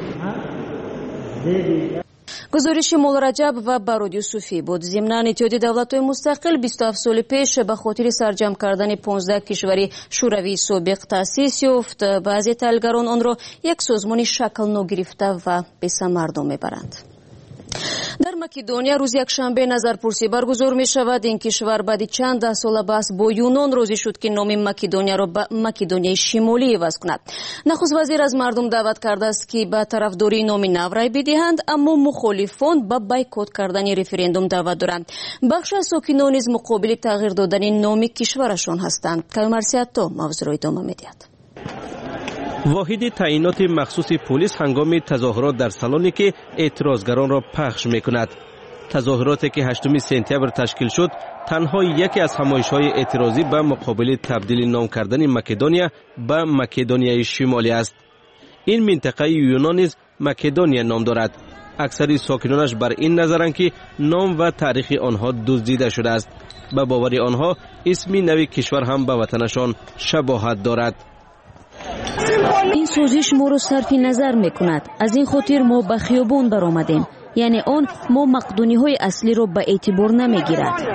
گزارش مولا رجب و برود یوسفی بود. ضمن اتحاد دولت‌های مستقل 27 سال پیش به خاطر سرجم کردن 15 کشوری شوروی سابق تأسیس یافت. بعضی تحلیلگران آن را یک سازمان شکل نو گرفته و به ثمر میبرند. در مکدونیا روز یکشنبه نظرپرسی برگزار می شود. این کشور بعد چند ده سال بحث با یونان راضی شد که نام مکدونیا را به مکدونیای شمالی عوض کند. نخست وزیر از مردم دعوت کرده است که به طرفداری نام نو رای بدهند، اما مخالفان به بایکوت کردن رفراندوم دعوت دارند. بخش از ساکنان نیز مقابل تغییر دادن نام کشورشان هستند. کلمرسیاتو موضوع را ادامه می‌دهد. واحد تعیینات مخصوص پلیس هنگام تظاهرات در سالونیکی اعتراضگران را پخش می‌کند. تظاهراتی که 8 سپتامبر تشکیل شد تنها یکی از همایش‌های اعتراضی به مقابل تبدیل نام کردن مکدونیا به مکدونیای شمالی است. این منطقه یونان نیز مکدونیا نام دارد. اکثر ساکنانش بر این نظرند که نام و تاریخ آنها دزدیده شده است. به باور آنها اسم نوی کشور هم به وطنشان شباهت دارد. این سوزش ما را صرف نظر میکند. از این خاطر ما به خیابان برآمدیم. یعنی آن ما مقدونی های اصلی را به اعتبار نمیگیرد.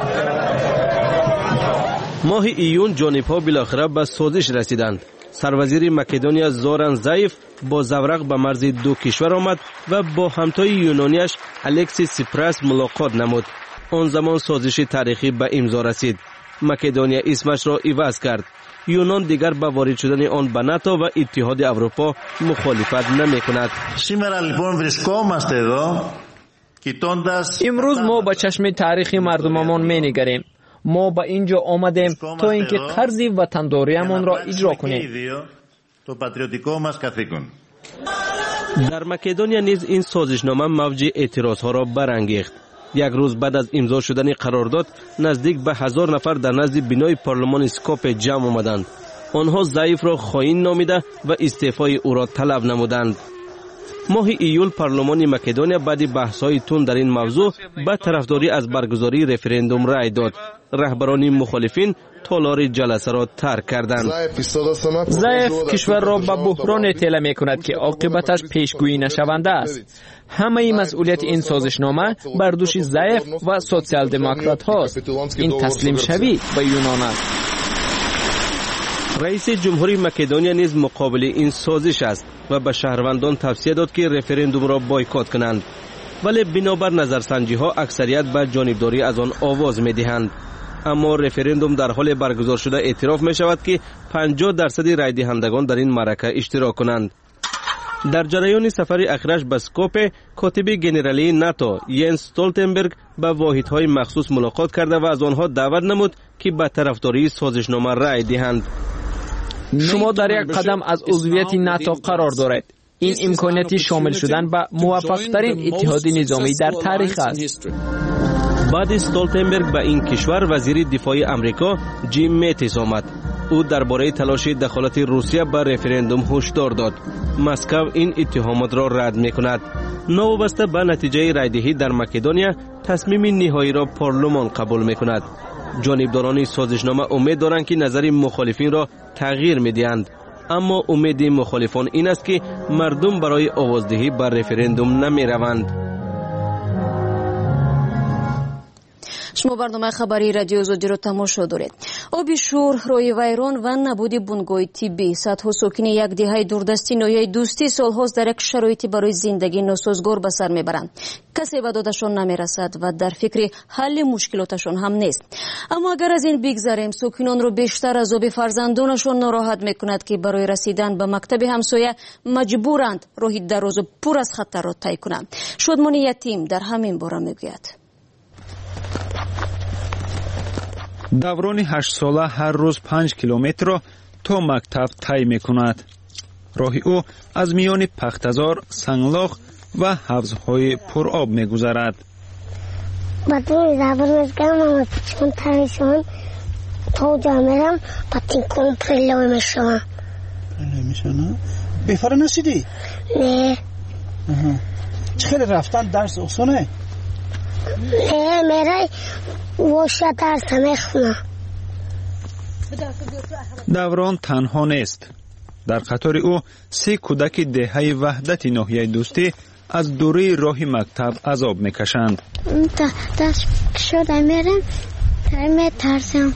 ماه ایون جانب‌ها بالاخره به سازش رسیدند. سروزیر مکدونیا زوران زایف با زورق به مرز دو کشور آمد و با همتای یونانیش الکسیس سیپراس ملاقات نمود. آن زمان سازش تاریخی به امضا رسید. مکدونیا اسمش را عوض کرد. یونان دیگر با وارد شدن آن به ناتو و اتحاد اروپا مخالفت نمی‌کند. امروز ما با چشم تاریخی مردممان می‌نگریم. ما با اینجا آمدیم تا اینکه قرض وطنداریمان را اجرا کنیم. در مکدونیا نیز این سازشنامه موج اعتراضها را برانگیخت. یک روز بعد از امضا شدن قرارداد نزدیک به 1000 نفر در نزد بنای پارلمان سکوپ جمع آمدند. آنها ضعیف را خائن نامیده و استعفای او را طلب نمودند. ماه ایول پارلمان مکدونیا بعد بحث‌های تند در این موضوع به طرفداری از برگزاری رفراندوم رای داد. رهبران مخالفین تالار جلسه را ترک کردند. ضعیف کشور را به بحران اطلاع می‌کند که عاقبتش پیشگویی نشونده است. همه مسئولیت این سازشنامه بر دوش ضعیف و سوسیال دموکرات هاست. این تسلیم شوی به یونان است. رئیس جمهوری مکدونیا نیز مقابل این سازش است و به شهروندان توصیه داد که رفراندوم را بایکوت کنند. ولی بنابر نظرسنجی ها اکثریت به جانبداری از آن آواز می دهند. اما رفراندوم در حال برگزار شده اعتراف می شود که 50% رای دهندگان در این معرکه اشتراک کنند. در جریان سفر اخیرش به سکوپ، کاتب گنرالی ناتو ینس استولتنبرگ به واحدهای مخصوص ملاقات کرده و از آنها دعوت نمود که به طرفداری سازشنامه رای دهند. شما در یک قدم از عضویت ناتو قرار دارید. این امکانیتی شامل شدن به موفق‌ترین اتحاد نظامی در تاریخ است. بعد استولتنبرگ به این کشور وزیر دفاع امریکا جیم میتیس آمد. او درباره تلاش دخالت روسیه به رفراندوم هشدار داد. مسکو این اتهامات را رد می‌کند. نوابسته به نتیجه رایدهی در مکدونیا تصمیم نهایی را پارلمان قبول می‌کند. جانبداران سازشنامه امید دارند که نظر مخالفین را تغییر می‌دهند. اما امید مخالفان این است که مردم برای آوازدهی بر رفراندوم نمی‌روند. شما برنامه خبری رادیو زودی را تماشا دارید. آبی شور، روی ویران و نبود بنگاه طبی صدها ساکن یک دهه دوردستی ناحیه دوستی سالهاست در یک شرایطی برای زندگی ناسازگار به سر میبرند. کسی به دادشان نمیرسد و در فکر حل مشکلاتشان هم نیست. اما اگر از این بگذریم، ساکنان را بیشتر از آب فرزندانشان ناراحت میکند که برای رسیدن به مکتب همسایه مجبورند راهی دراز و پر از خطر را طی کنند. شادمان یتیم در همین باره میگوید. دوران 8 ساله هر روز 5 کیلومتر را تا مکتب طی می‌کند. راه او از میان پختزار، سنگلاخ و حوض‌های پرآب می‌گذرد. بعد زبان می‌گم چون تریشون تا جامرم پاتین کمپلیو میشم. میشم. بفر نشدی؟ نه. چخیلی رفتن درس آسونه؟ نه میرای واشه درس میخونم. دوران تنها نیست. در قطار او 3 کودک دهه وحدت ناحیه دوستی از دوره راه مکتب عذاب میکشند. دست شده میرم میترسم.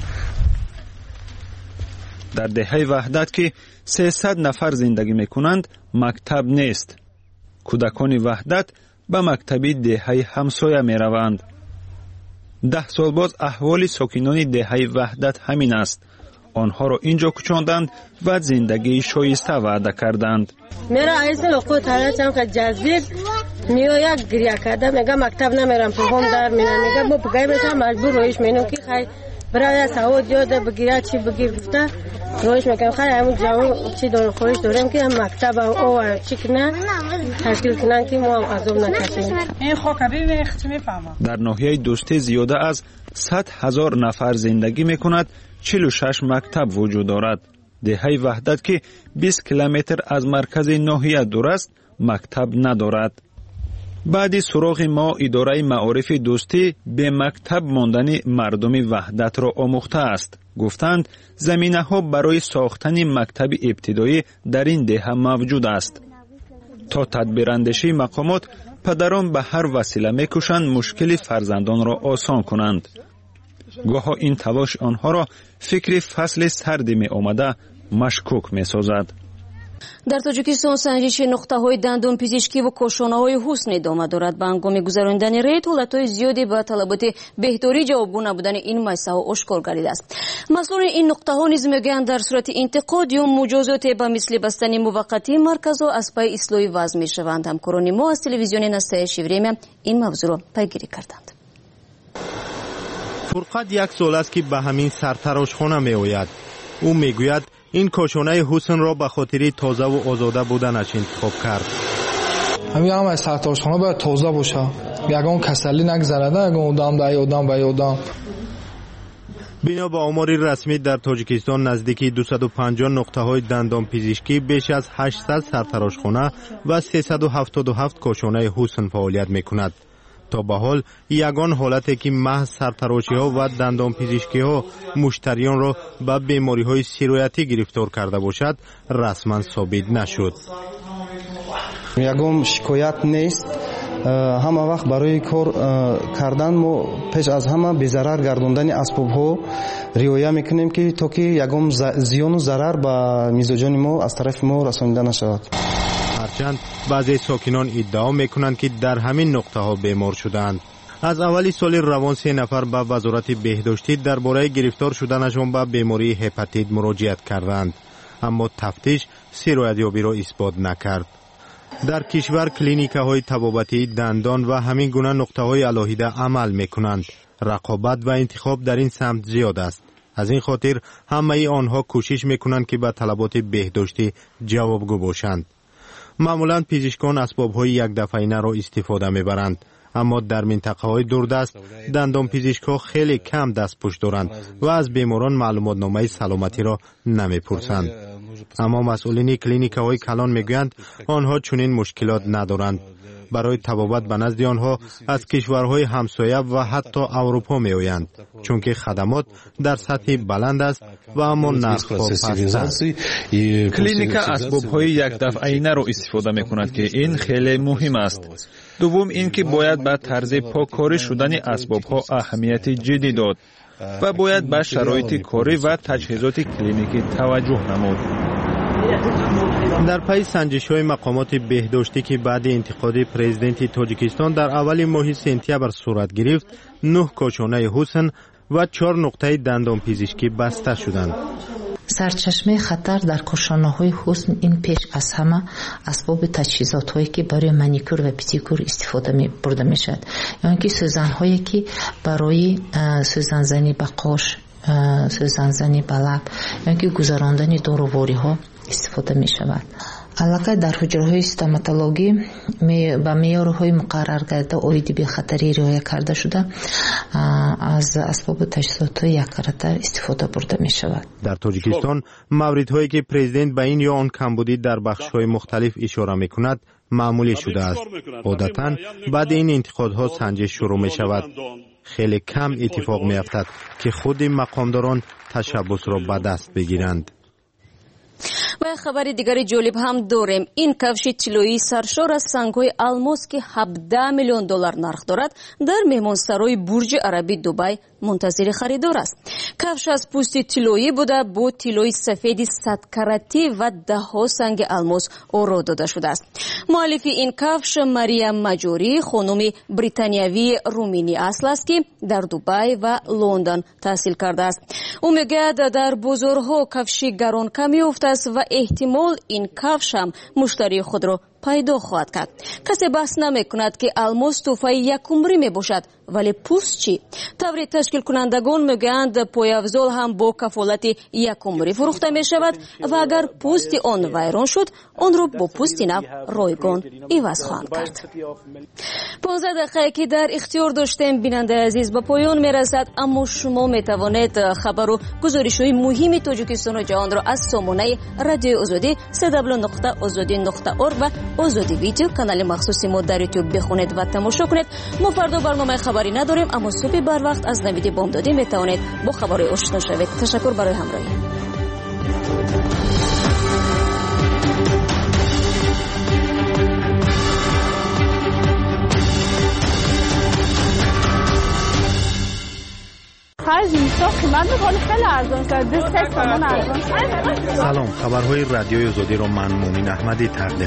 در دهه وحدت که 300 نفر زندگی میکنند مکتب نیست. کودکان وحدت به مکتبی دهه همسایه می روند. 10 سال باز احوال ساکنان دهه وحدت همین است. آنها را اینجا کشاندند و زندگی شایسته وعده کردند. میرا ایسا لقو تارچم که جزیر میو گریه کرده میگه مکتب نمیرم پاهم در میرم میگه با پگای بشم مجبور رویش مینو که خیلی برای سعود یاد بگیره چی بگیر گفته روش میکنم خیلی همون جامعه چی دارم خواهش دارم که مکتب او چی کنه تشکیل کنن که ما هم از اون نکشیم. این خوکبی میفهمم در ناحیه دوستی زیاده از 100,000 نفر زندگی میکند. 46 مکتب وجود دارد. دهه وحدت که 20 کیلومتر از مرکز ناحیه دور است مکتب ندارد. بعدی سراغ ما اداره معارف دوستی به مکتب ماندن مردم وحدت را آموخته است. گفتند زمینه ها برای ساختن مکتب ابتدایی در این دهه موجود است. تا تدبیراندیشی مقامات پدران به هر وسیله میکوشند مشکل فرزندان را آسان کنند. گاها این تلاش آنها را فکر فصل سردی می آمده مشکوک می سازد. در تاجیکستان سنجش نقطه‌های دندان پزشکی و کاشانه‌های حسن ادامه دارد. به هنگام گذراندن رید حالتهای زیادی به طلبات بهداری جوابگو نبودن این مسئله آشکار گردیده است. مسئولان این نقطه‌ها نیز میگویند در صورت انتقاد یا مجازات به مثل بستن موقتی مرکزها از پای اصلاح وضع میشوند. همکاران ما از تلویزیون نصیحت وریمه این موضوع را پیگیری کردند. فرقت یک سال است که به همین سرتراشخانه می آید. او می گوید این کاشانه حسن را به خاطر تازه و آزاده بودنش انتخاب کرد. همین هم سرتراشخانه باید تازه باشه. یگان کسلی نگذرده یگان آدم به آدم. بنا به آمار رسمی در تاجیکستان نزدیکی 250 نقطه های دندان پزشکی، بیش از 800 سرتراشخانه و 377 کاشانه حسن فعالیت می کند. تا به حال یگان حالتی که محض سرتراشی ها و دندان پزشکی ها مشتریان را به بیماری های سرایتی گرفتار کرده باشد رسما ثابت نشد. یگان شکایت نیست. همه وقت برای کار کردن ما پیش از همه به ضرر گرداندن اسباب ها رعایت میکنیم که تا که یگان زیان و ضرر به میزبان ما از طرف ما رسانیده نشود. هرچند بعضی ساکنان ادعا میکنند که در همین نقطه ها بیمار شدند. از اولی سال روان 3 نفر به وزارت بهداشتی درباره گرفتار شدنشان به بیماری هپاتیت مراجعت کردند، اما تفتیش سرایت‌یابی را اثبات نکرد. در کشور کلینیک‌های طبابتی دندان و همین گونه نقطه‌های علاهیده عمل می‌کنند. رقابت و انتخاب در این سمت زیاد است. از این خاطر همه آنها کوشش می‌کنند که به طلبات بهداشتی جوابگو باشند. معمولاً پزشکان اسباب‌های یک دفعه‌ای را استفاده می‌برند، اما در منطقه‌های دوردست دندان پزشک‌ها خیلی کم دستپوش دارند و از بیماران معلوماتنامه سلامتی را نمی‌پرسند. اما مسئولین کلینیک‌های کلان می‌گویند آنها چنین مشکلات ندارند. برای طبابت به نزد آنها از کشورهای همسایه و حتی اروپا می‌آیند، چون که خدمات در سطح بلند است و اما نرخ‌ها پست است. کلینیک اسباب‌های یک دفعه‌ای را استفاده می‌کند که این خیلی مهم است. دوم اینکه باید به طرز پاککاری شدن اسباب‌ها اهمیت جدی داد و باید به شرایط کاری و تجهیزات کلینیکی توجه نمود. در پی سنجش‌های مقامات بهداشتی که بعد انتقاد پرزیدنت تاجیکستان در اول ماه سپتامبر صورت گرفت، 9 کاشانه حسن و 4 نقطه دندان پزشکی بسته شدند. سرچشمه خطر در کاشانه‌های حسن این پیش از همه اسباب تجهیزات‌هایی که برای مانیکور و پدیکور استفاده برده می‌شود، یعنی که سوزن‌هایی که برای سوزن‌زنی به قاش، سوزن‌زنی به لب، یعنی که گذراندن داروواری‌ها استفاده می‌شود. علاقه در حجره‌های استوماتولوژی با معیارهای مقرر کرده اوید به خطری رعایت کرده شده از اسباب تجهیزات یک کاراتر استفاده برده می شود. در تاجیکستان موردهایی که پرزیدنت به این یا آن کمبودی در بخش‌های مختلف اشاره می کند معمولی شده است. عادتاً بعد این انتقادها سنجش شروع می شود. خیلی کم اتفاق می افتد که خود مقامداران تشبث را به دست بگیرند. و خبر دیگری جالب هم داریم. این کفش طلایی سرشار از سنگ‌های الماس که 17 میلیون دلار نرخ دارد در مهمانسرای برج عربی دبی منتظر خریدار است. کفش از پوست طلایی بوده با طلای سفید 100 کرتی و 10 سنگ الماس آرا داده شده است. مؤلف این کفش مریم مجوری خانم بریتانیایی رومینی اصل است که در دبی و لندن تحصیل کرده است. او میگه در بازارها کفش گران کمی افته است و احتمال این کفش هم مشتری خود را пайдо хоҳад кард. касе баҳс намекунад ки алмос тӯҳфаи якумрӣ мебошад, вале пӯст чӣ? таври ташкилкунандагон мегӯянд пойафзол ҳам бо кафолати якумрӣ фурӯхта мешавад ва агар пӯсти он вайрон шуд, онро бо пӯсти нав ройгон иваз хоҳанд кард. 15 дақиқае ки дар ихтиёр доштем, бинандаи азиз, ба поён мерасад, аммо шумо метавонед хабару гузоришҳои муҳими тоҷикистону ҷаҳонро аз сомонаи радиои озодӣ www.ozodi.org ва озоди видео канали махсуси мо дар ютуб бихонед ва тамошо кунед. мо фардо барномаи хабарӣ надорем, аммо субҳи барвақт аз навиди бомдодӣ метавонед бо хабарҳои ошно шавед. ташаккур барои ҳамроҳӣ. سلام، خبرهای رادیوی آزادی را من مومین احمدی تقدیم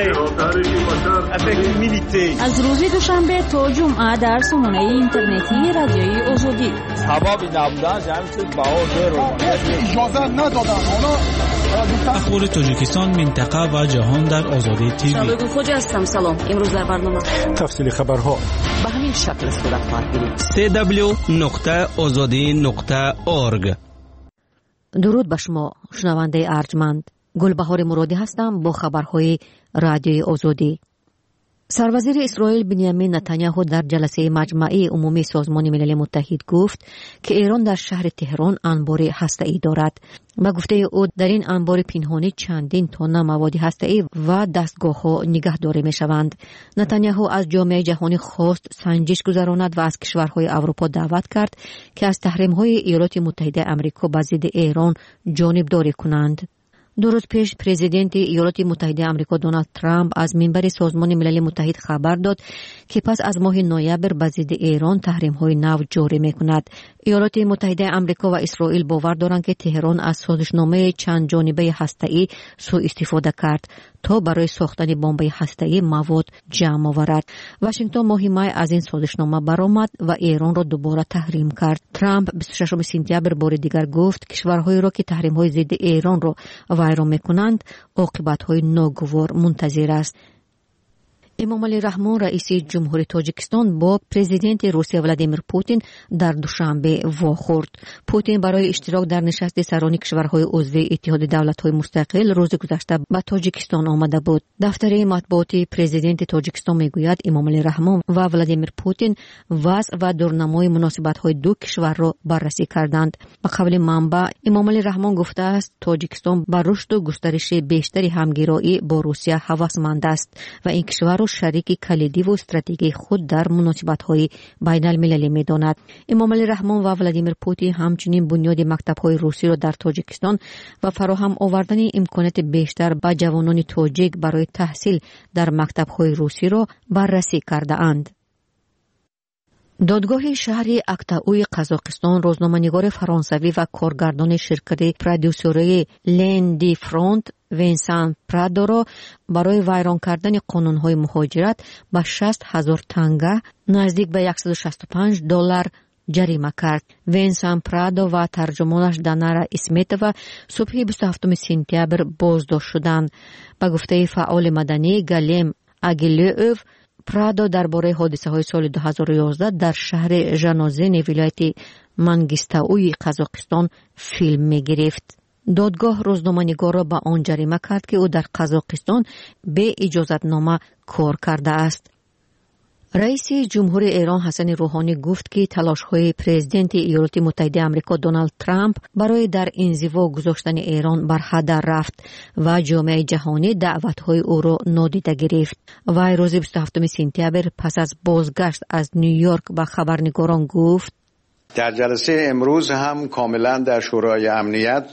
می‌کنم. از روز دوشنبه تا جمعه در سامانه اینترنتی رادیوی آزادی. سبب نبودن جمعیت باور اجازه ندادن. اخبار تاجیکستان، منطقه و جهان در آزادی تیوی. شبگون خوجه هستم. سلام. امروز در برنامه تفصیل خبرها به همین شکل صورت خواهد گرفت. www.ozodi.org. درود به شما شنونده ارجمند. گلبهار مرادی هستم با خبرهای رادیوی آزادی. سروزیر اسرائیل بنیامین نتانیاهو در جلسه مجمع عمومی سازمان ملل متحد گفت که ایران در شهر تهران انبار هسته‌ای دارد. با گفته او در این انبار پنهانی چندین تن مواد هسته‌ای و دستگاه‌ها نگهداری می‌شوند. نتانیاهو از جامعه جهانی خواست سنجش گذراند و از کشورهای اروپا دعوت کرد که از تحریم‌های ایالات متحده آمریکا به ضد ایران جانبداری کنند. 2 روز پیش پرزیدنت ایالات متحده آمریکا دونالد ترامپ از منبر سازمان ملل متحد خبر داد که پس از ماه نوامبر به ضد ایران تحریم‌های نو جاری می‌کند. ایالات متحده آمریکا و اسرائیل باور دارند که تهران از سازشنامه چند جانبه هسته‌ای سوء استفاده کرد تا برای ساختن بمب هسته‌ای مواد جمع آورد. واشنگتن ماه می از این سازشنامه برآمد و ایران را دوباره تحریم کرد. ترامپ 26 سپتامبر بار دیگر گفت کشورهایی را که تحریم‌های ضد ایران را ویران می‌کنند عاقبت‌های ناگوار منتظر است. امام علی رحمان رئیس جمهوری تاجیکستان با پرزیدنت روسیه ولادیمیر پوتین در دوشنبه واخورد. پوتین برای اشتراک در نشست سران کشورهای عضو اتحاد دولت‌های مستقل روز گذشته به تاجیکستان آمده بود. دفتر مطبوعاتی پرزیدنت تاجیکستان میگوید امام علی رحمان و ولادیمیر پوتین وضع و دورنمای مناسبت‌های دو کشور را بررسی کردند. به قول منبع امام علی رحمان گفته است تاجیکستان بر رشد و گسترش بیشتری همگرایی با روسیه هوسمند است و این کشور شریک کلیدی و استراتژیک خود در مناسبت‌های بین‌المللی می‌داند. امام علی رحمان و ولادیمیر پوتین همچنین بنیاد مکتب‌های روسی را در تاجیکستان و فراهم آوردن امکانات بیشتر به جوانان تاجیک برای تحصیل در مکتب‌های روسی را بررسی کرده‌اند. دادگاه شهر اکتاوی قزاقستان روزنامه‌نگار فرانسوی و کارگردان شرکت پرودوسری لین دی فرانت وینسان پرادو را برای ویران کردن قانون‌های مهاجرت به 60,000 تنگه نزدیک به $165 جریمه کرد. وینسان پرادو و ترجمانش دانارا اسمیتووا صبح 27 سپتامبر بازداشت شدند. به گفته فعال مدنی گالیم اگیلیوف پرادو درباره حادثه‌های سال 2011 در شهر ژانوزن ولایت منگیستاوی قزاقستان فیلم می‌گرفت. دادگاه روزنامه‌نگار را به آن جریمه کرد که او در قزاقستان به اجازتنامه کار کرده است. رئیس جمهور ایران حسن روحانی گفت که تلاش‌های پرزیدنت ایالات متحده آمریکا دونالد ترامپ برای در انزوا گذاشتن ایران بر هدر رفت و جامعه جهانی دعوت‌های او را نادیده گرفت. وی روز 27 سپتامبر پس از بازگشت از نیویورک به خبرنگاران گفت در جلسه امروز هم کاملا در شورای امنیت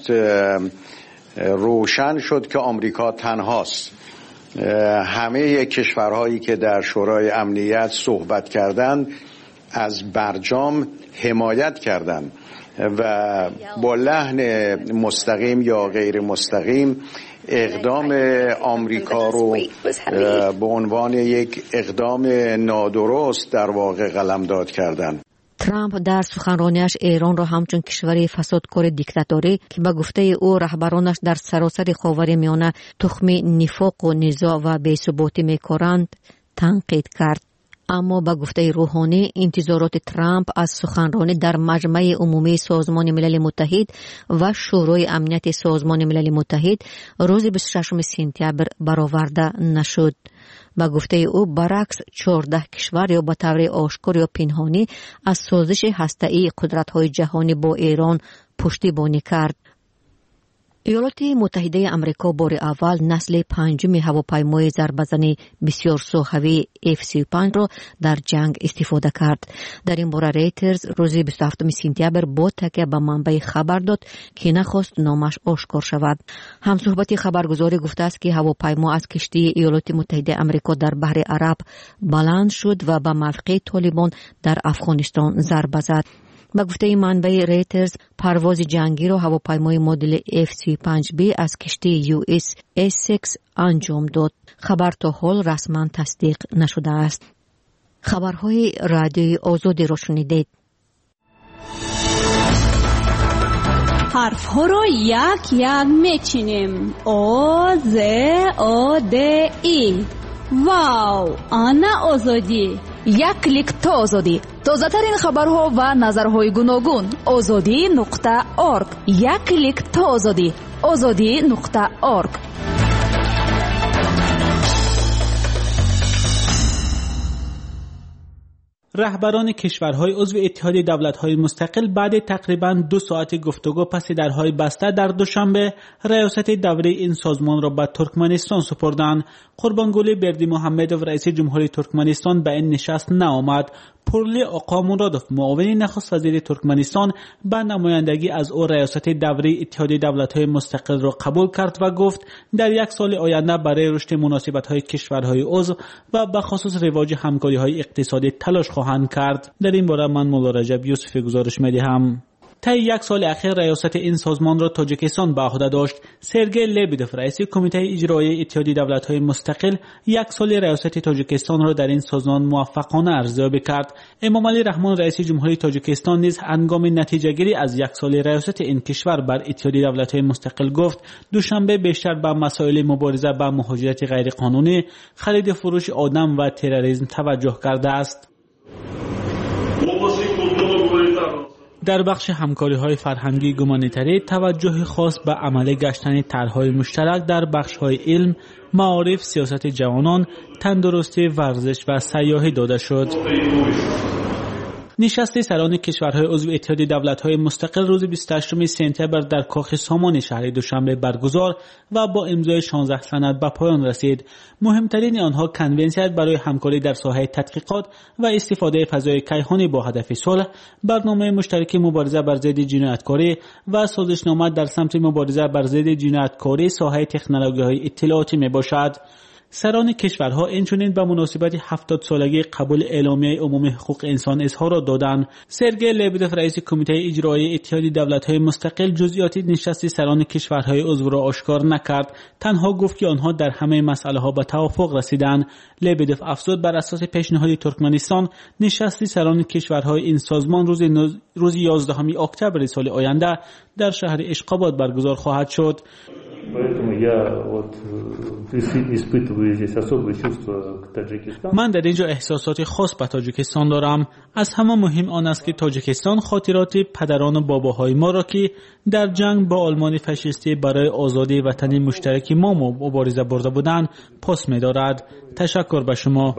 روشن شد که آمریکا تنهاست. همه کشورهایی که در شورای امنیت صحبت کردند از برجام حمایت کردند و با لحن مستقیم یا غیر مستقیم اقدام آمریکا رو به عنوان یک اقدام نادرست در واقع قلمداد کردند. ترامپ در سخنرانیش ایران را همچون کشوری فسادکار دیکتاتوری که به گفته او رهبرانش در سراسر خاورمیانه تخم نفاق و نزاع و بی‌ثباتی می‌کارند تنقید کرد. اما به گفته روحانی انتظارات ترامپ از سخنرانی در مجمع عمومی سازمان ملل متحد و شورای امنیت سازمان ملل متحد روز 26 سپتامبر برآورده نشد. به گفته او برعکس 14 کشور یا به طور آشکار یا پنهانی از سازش هسته‌ای قدرت‌های جهانی با ایران پشتیبانی کرد. ایالات متحده آمریکا بار اول نسل پنجم هواپیمای ضربه‌زنی بسیار ساحوی F-35 را در جنگ استفاده کرد. در این باره ریترز روز 27 سپتامبر با تکیه به منبع خبر داد که نخواست نامش آشکار شود. همصحبت خبرگزاری گفته است که هواپیما از کشتی ایالات متحده آمریکا در بحر عرب بلند شد و به موقع طالبان در افغانستان ضربه زد. به گفته منبع ریترز پرواز جنگی را هواپیمای مدل F-35B از کشتی US Essex انجام داد. خبر تا حال رسما تصدیق نشده است. خبرهای رادیوی آزادی را شنیدید. حرفها را یک یک میچینیم. آزادی. واو، آنا آزادی. یک کلیک تا آزادی. تازه ترین خبرها و نظرهای گوناگون. azadi.org. یک کلیک تا آزادی. azadi.org. رهبران کشورهای عضو اتحاد دولت‌های مستقل بعد تقریباً 2 ساعت گفتگو پس درهای بسته در دوشنبه ریاست دوره این سازمان را به ترکمنستان سپردند. قربانگلی بردی محمدوف رئیس جمهوری ترکمنستان به این نشست نآمد. پورلی آقا مرادوف معاون نخست وزیر ترکمنستان به نمایندگی از او ریاست دوره اتحاد دولت‌های مستقل را قبول کرد و گفت در 1 سال آینده برای رشد مناسبت‌های کشورهای عضو و به خصوص رواج همکاری‌های اقتصادی تلاش خواهند کرد. در این باره من مولا رجب یوسفی گزارش می‌دهم. طی 1 سال اخیر ریاست این سازمان را تاجیکستان به عهده داشت. سرگئی لبیدوف رئیس کمیته اجرایی اتحاد دولت‌های مستقل 1 سال ریاست تاجیکستان را در این سازمان موفقانه ارزیابی کرد. امام علی رحمان رئیس جمهوری تاجیکستان نیز هنگام نتیجه گیری از 1 سال ریاست این کشور بر اتحاد دولت‌های مستقل گفت دوشنبه بیشتر به مسائل مبارزه با مهاجرت غیرقانونی، خرید و فروش آدم و تروریسم توجه کرده است. در بخش همکاری‌های فرهنگی گومانیتری توجه خاص به عملی گشتن طرح‌های مشترک در بخش‌های علم، معارف، سیاست جوانان، تندرستی، ورزش و سیاحی داده شد. نشست سران کشورهای عضو اتحاد دولت‌های مستقل روز 28 سپتامبر در کاخ سامان شهر دوشنبه برگزار و با امضای 16 سند به پایان رسید. مهمترین آنها کنونسیت برای همکاری در ساحه تحقیقات و استفاده فضای کیهانی با هدف صلح، برنامه مشترک مبارزه بر ضد جنایتکاری و سازشنامه در سمت مبارزه بر ضد جنایتکاری ساحه تکنولوژی‌های اطلاعاتی میباشد. سران کشورها اینچنین به مناسبت 70 سالگی قبول اعلامیه عمومی حقوق انسان اظهار دادند. سرگئی لبیدوف رئیس کمیته اجرایی اتحاد دولت‌های مستقل جزئیات نشست سران کشورهای عضو را آشکار نکرد، تنها گفت که آنها در همه مسائل‌ها به توافق رسیدند. لبیدوف افزود بر اساس پیشنهاد ترکمنستان نشست سران کشورهای این سازمان روز 11 اکتبر سال آینده در شهر اشقاباد برگزار خواهد شد. من در اینجا احساسات خاص به تاجیکستان دارم. از همه مهم آن است که تاجیکستان خاطرات پدران و باباهای ما را که در جنگ با آلمان فاشیستی برای آزادی وطن مشترک ما مبارزه برده بودند پاس می‌دارد. تشکر به شما.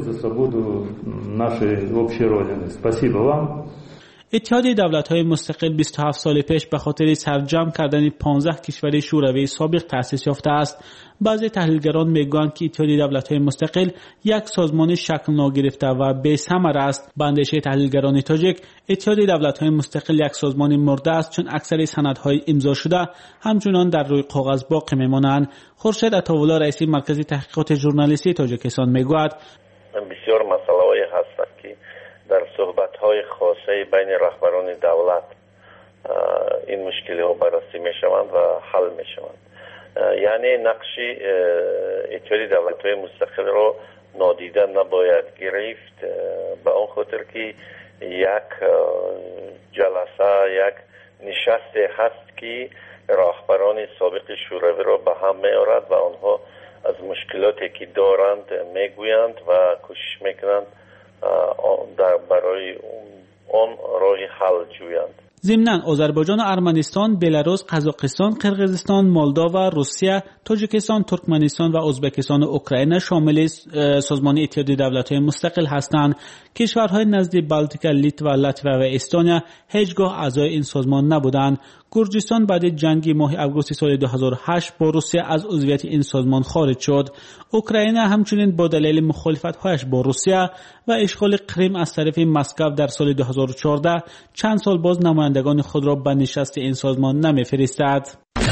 اتحاد دولت‌های مستقل 27 سال پیش به خاطر سرجم کردن 15 کشور شوروی سابق تأسیس یافته است. بعضی تحلیلگران میگویند که اتحاد دولت‌های مستقل یک سازمان شکل ناگرفته و بی‌ثمر است. به اندیشه تحلیلگران تاجیک، اتحاد دولت‌های مستقل یک سازمان مرده است چون اکثر سندهای امضا شده همچنان در روی کاغذ باقی میمانند. خورشید عطاوالله رئیس مرکز تحقیقات ژورنالیستی تاجیکستان میگوید بسیار مسائلی هست که در صحبت‌های خاصه بین رهبران دولت این مشکل‌ها بررسی می‌شوند و حل می‌شوند. یعنی نقش اتحاد دولت‌های مستقل را نادیده نباید گرفت، به آن خاطر که یک جلسه، یک نشست هست که راهبران سابق شوروی را به هم می‌آورد و آنها از مشکلاتی که دارند میگویند و کوشش میکنند برای آن راه حل جویند. ضمناً آذربایجان و ارمنستان، بلاروس، قزاقستان، قرقیزستان، مولداوا، روسیه، تاجیکستان، ترکمنستان و ازبکستان و اوکراین شامل سازمان اتحادیه دولت‌های مستقل هستند. کشورهای نزد بالتیک، لیتوا، لاتویا و استونیا هیچگاه اعضای این سازمان نبودند. گرجستان بعد جنگ ماه آگوست سال 2008 با روسیه از عضویت این سازمان خارج شد. اوکراین همچنین با دلیل مخالفت‌هایش با روسیه و اشغال کریم از طرف مسکو در سال 2014 چند سال باز نمایندگان خود را به نشست این سازمان نمی‌فرستاد.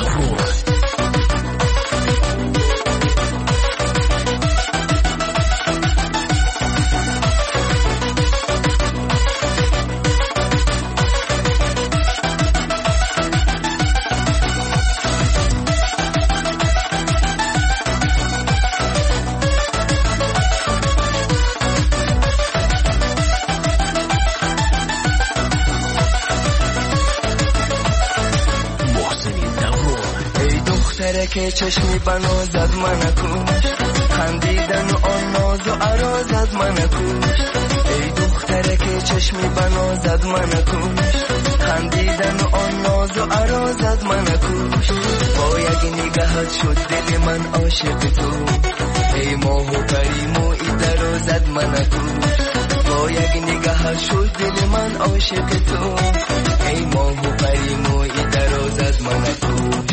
که چشمی بنازد من کوش، خندیدن و آن ناز و عراضت من کوش. ای دختره که چشمی بنازد من کوش، خندیدن و آن ناز و عراضت من کوش. با یک نگاهت شد دل من عاشق تو، ای ماه و پری موی درازد من کوش. با یک نگاهت شد دل من عاشق تو، ای ماه و پری موی درازد من کوش.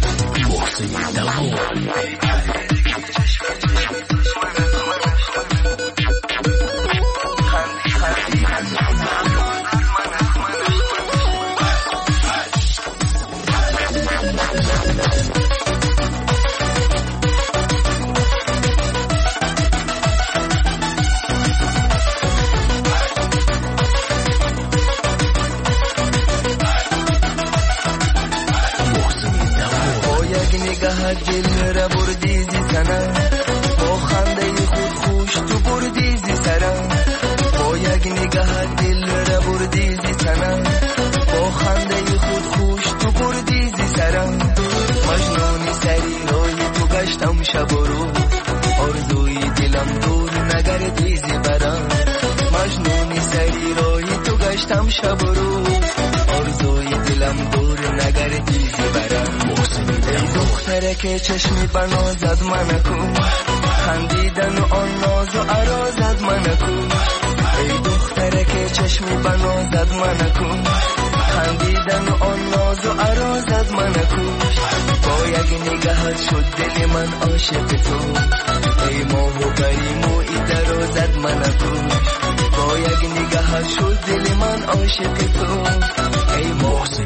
دل را بردی زی سنم، با خنده خود خوش تو بردی زی سرم. با یک نگاه دل را بردی زی سنم، با خنده خود خوش تو بردی زی سرم. مجنون سری رای تو گشتم شب و روز، آرزوی دلم دور نگردی زی برم. مجنون سری رای تو گشتم شب و روز، آرزوی دلم دور نگردی زی برم. دختره که چشمی بنازد من کوش، خندیدن و آن ناز و عراضت من کوش. ای دختره که چشمی بنازد من کوش، خندیدن و آن ناز و عراضت من کوش. با یک نگاهت شد دل من عاشق تو، ای ماه و پری موی درازد من کوش. با یک نگاهت شد دل من عاشق تو، ای ماه و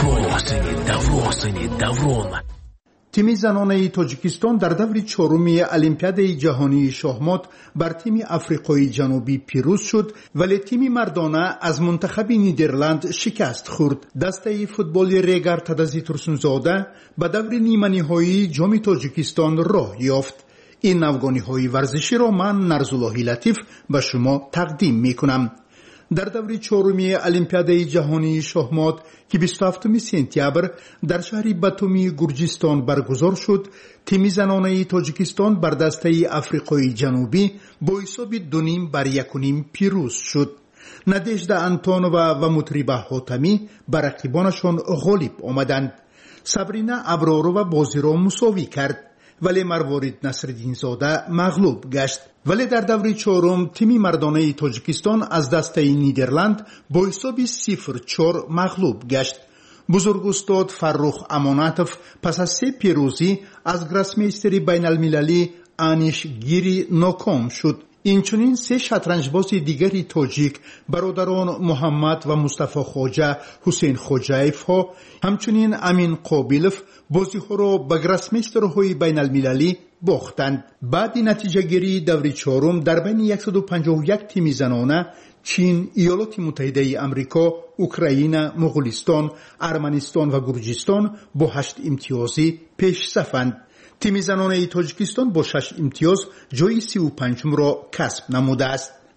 پری موی. تیم زنانه تاجیکستان در دور چهارم المپیاد جهانی شاهمات بر تیم آفریقای جنوبی پیروز شد، ولی تیم مردانه از منتخب نیدرلند شکست خورد. دسته فوتبال ریگر تدزی ترسونزاده به دور نیمه نهایی جام تاجیکستان راه یافت. این افغانی ورزشی را من نرزالله لطیف به شما تقدیم می کنم. در دور چهارم المپیاد جهانی شاهمات که 27 سپتامبر در شهر باتومی گرجستان برگزار شد، تیم زنانه تاجیکستان بر دسته آفریقای جنوبی با حساب 2-1 پیروز شد. نادژدا انتونووا و مطربه حاتمی بر رقیبانشان غالب آمدند. صبرینا ابرارова بازی را مساوی کرد، ولی مروارید نصرالدین زاده مغلوب گشت. ولی در دور چهارم تیم مردانه تاجیکستان از دسته نیدرلند با حساب 0-4 مغلوب گشت. بزرگ استاد فرخ امانتوف پس از 3 پیروزی از گراسمیستر بین المللی آنیش گیری ناکام شد. اینچنین 3 شطرنجباز دیگری تاجیک برادران محمد و مصطفی خواجه حسین خواجه‌ایف ها همچنین امین قابیلوف بازی ها را به گراسمیسترهای بین المللی باختند. بعد نتیجه گیری دور چهارم در بین 151 تیم زنانه چین، ایالات متحده آمریکا، اوکراین، مغولستان، ارمنستان و گرجستان با 8 امتیازی پیش صفند. تیم زنانه تاجیکستان با 6 امتیاز جای 35 را کسب نموده است.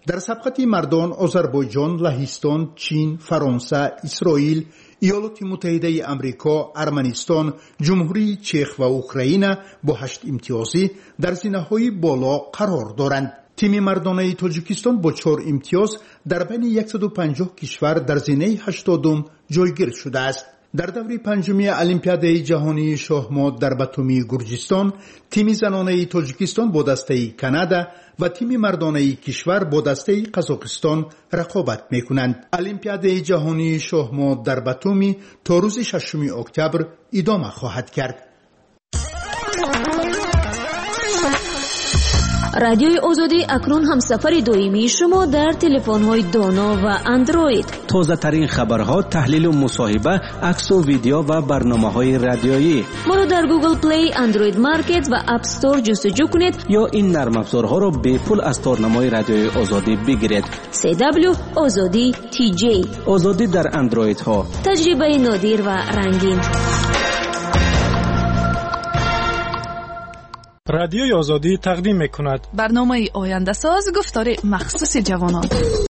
در سبقت مردان آذربایجان، لهستان، چین، فرانسه، اسرائیل، ایالات متحده امریکا، ارمنستان، جمهوری چک و اوکراین با 8 امتیازی در زینه‌های بالا قرار دارند. تیم مردانه تاجیکستان با 4 امتیاز در بین 150 کشور در زینه 80 جایگیر شده است. در دوره پنجمی المپیاد جهانی شاهمات در باتومی گرجستان، تیم زنانه تاجیکستان با دسته کانادا و تیم مردانه کشور با دسته قزاقستان رقابت می‌کنند. المپیاد جهانی شاهمات در باتومی تا روز 6 اکتبر ادامه خواهد کرد. رادیوی آزادی اکنون همسفر دائمی شما در تلفن‌های دانا و اندروید. تازه ترین خبرها، تحلیل و مصاحبه، عکس و ویدیو و برنامه‌های رادیویی. ما را در گوگل پلی، اندروید مارکت و اپ استور جستجو کنید یا این نرم افزارها را به پول از تارنمای رادیوی آزادی بگیرید. CW آزادی TJ. آزادی در اندروید ها. تجربه نادر و رنگین. رادیوی آزادی تقدیم می‌کند برنامه آینده ساز، گفتار مخصوص جوانان.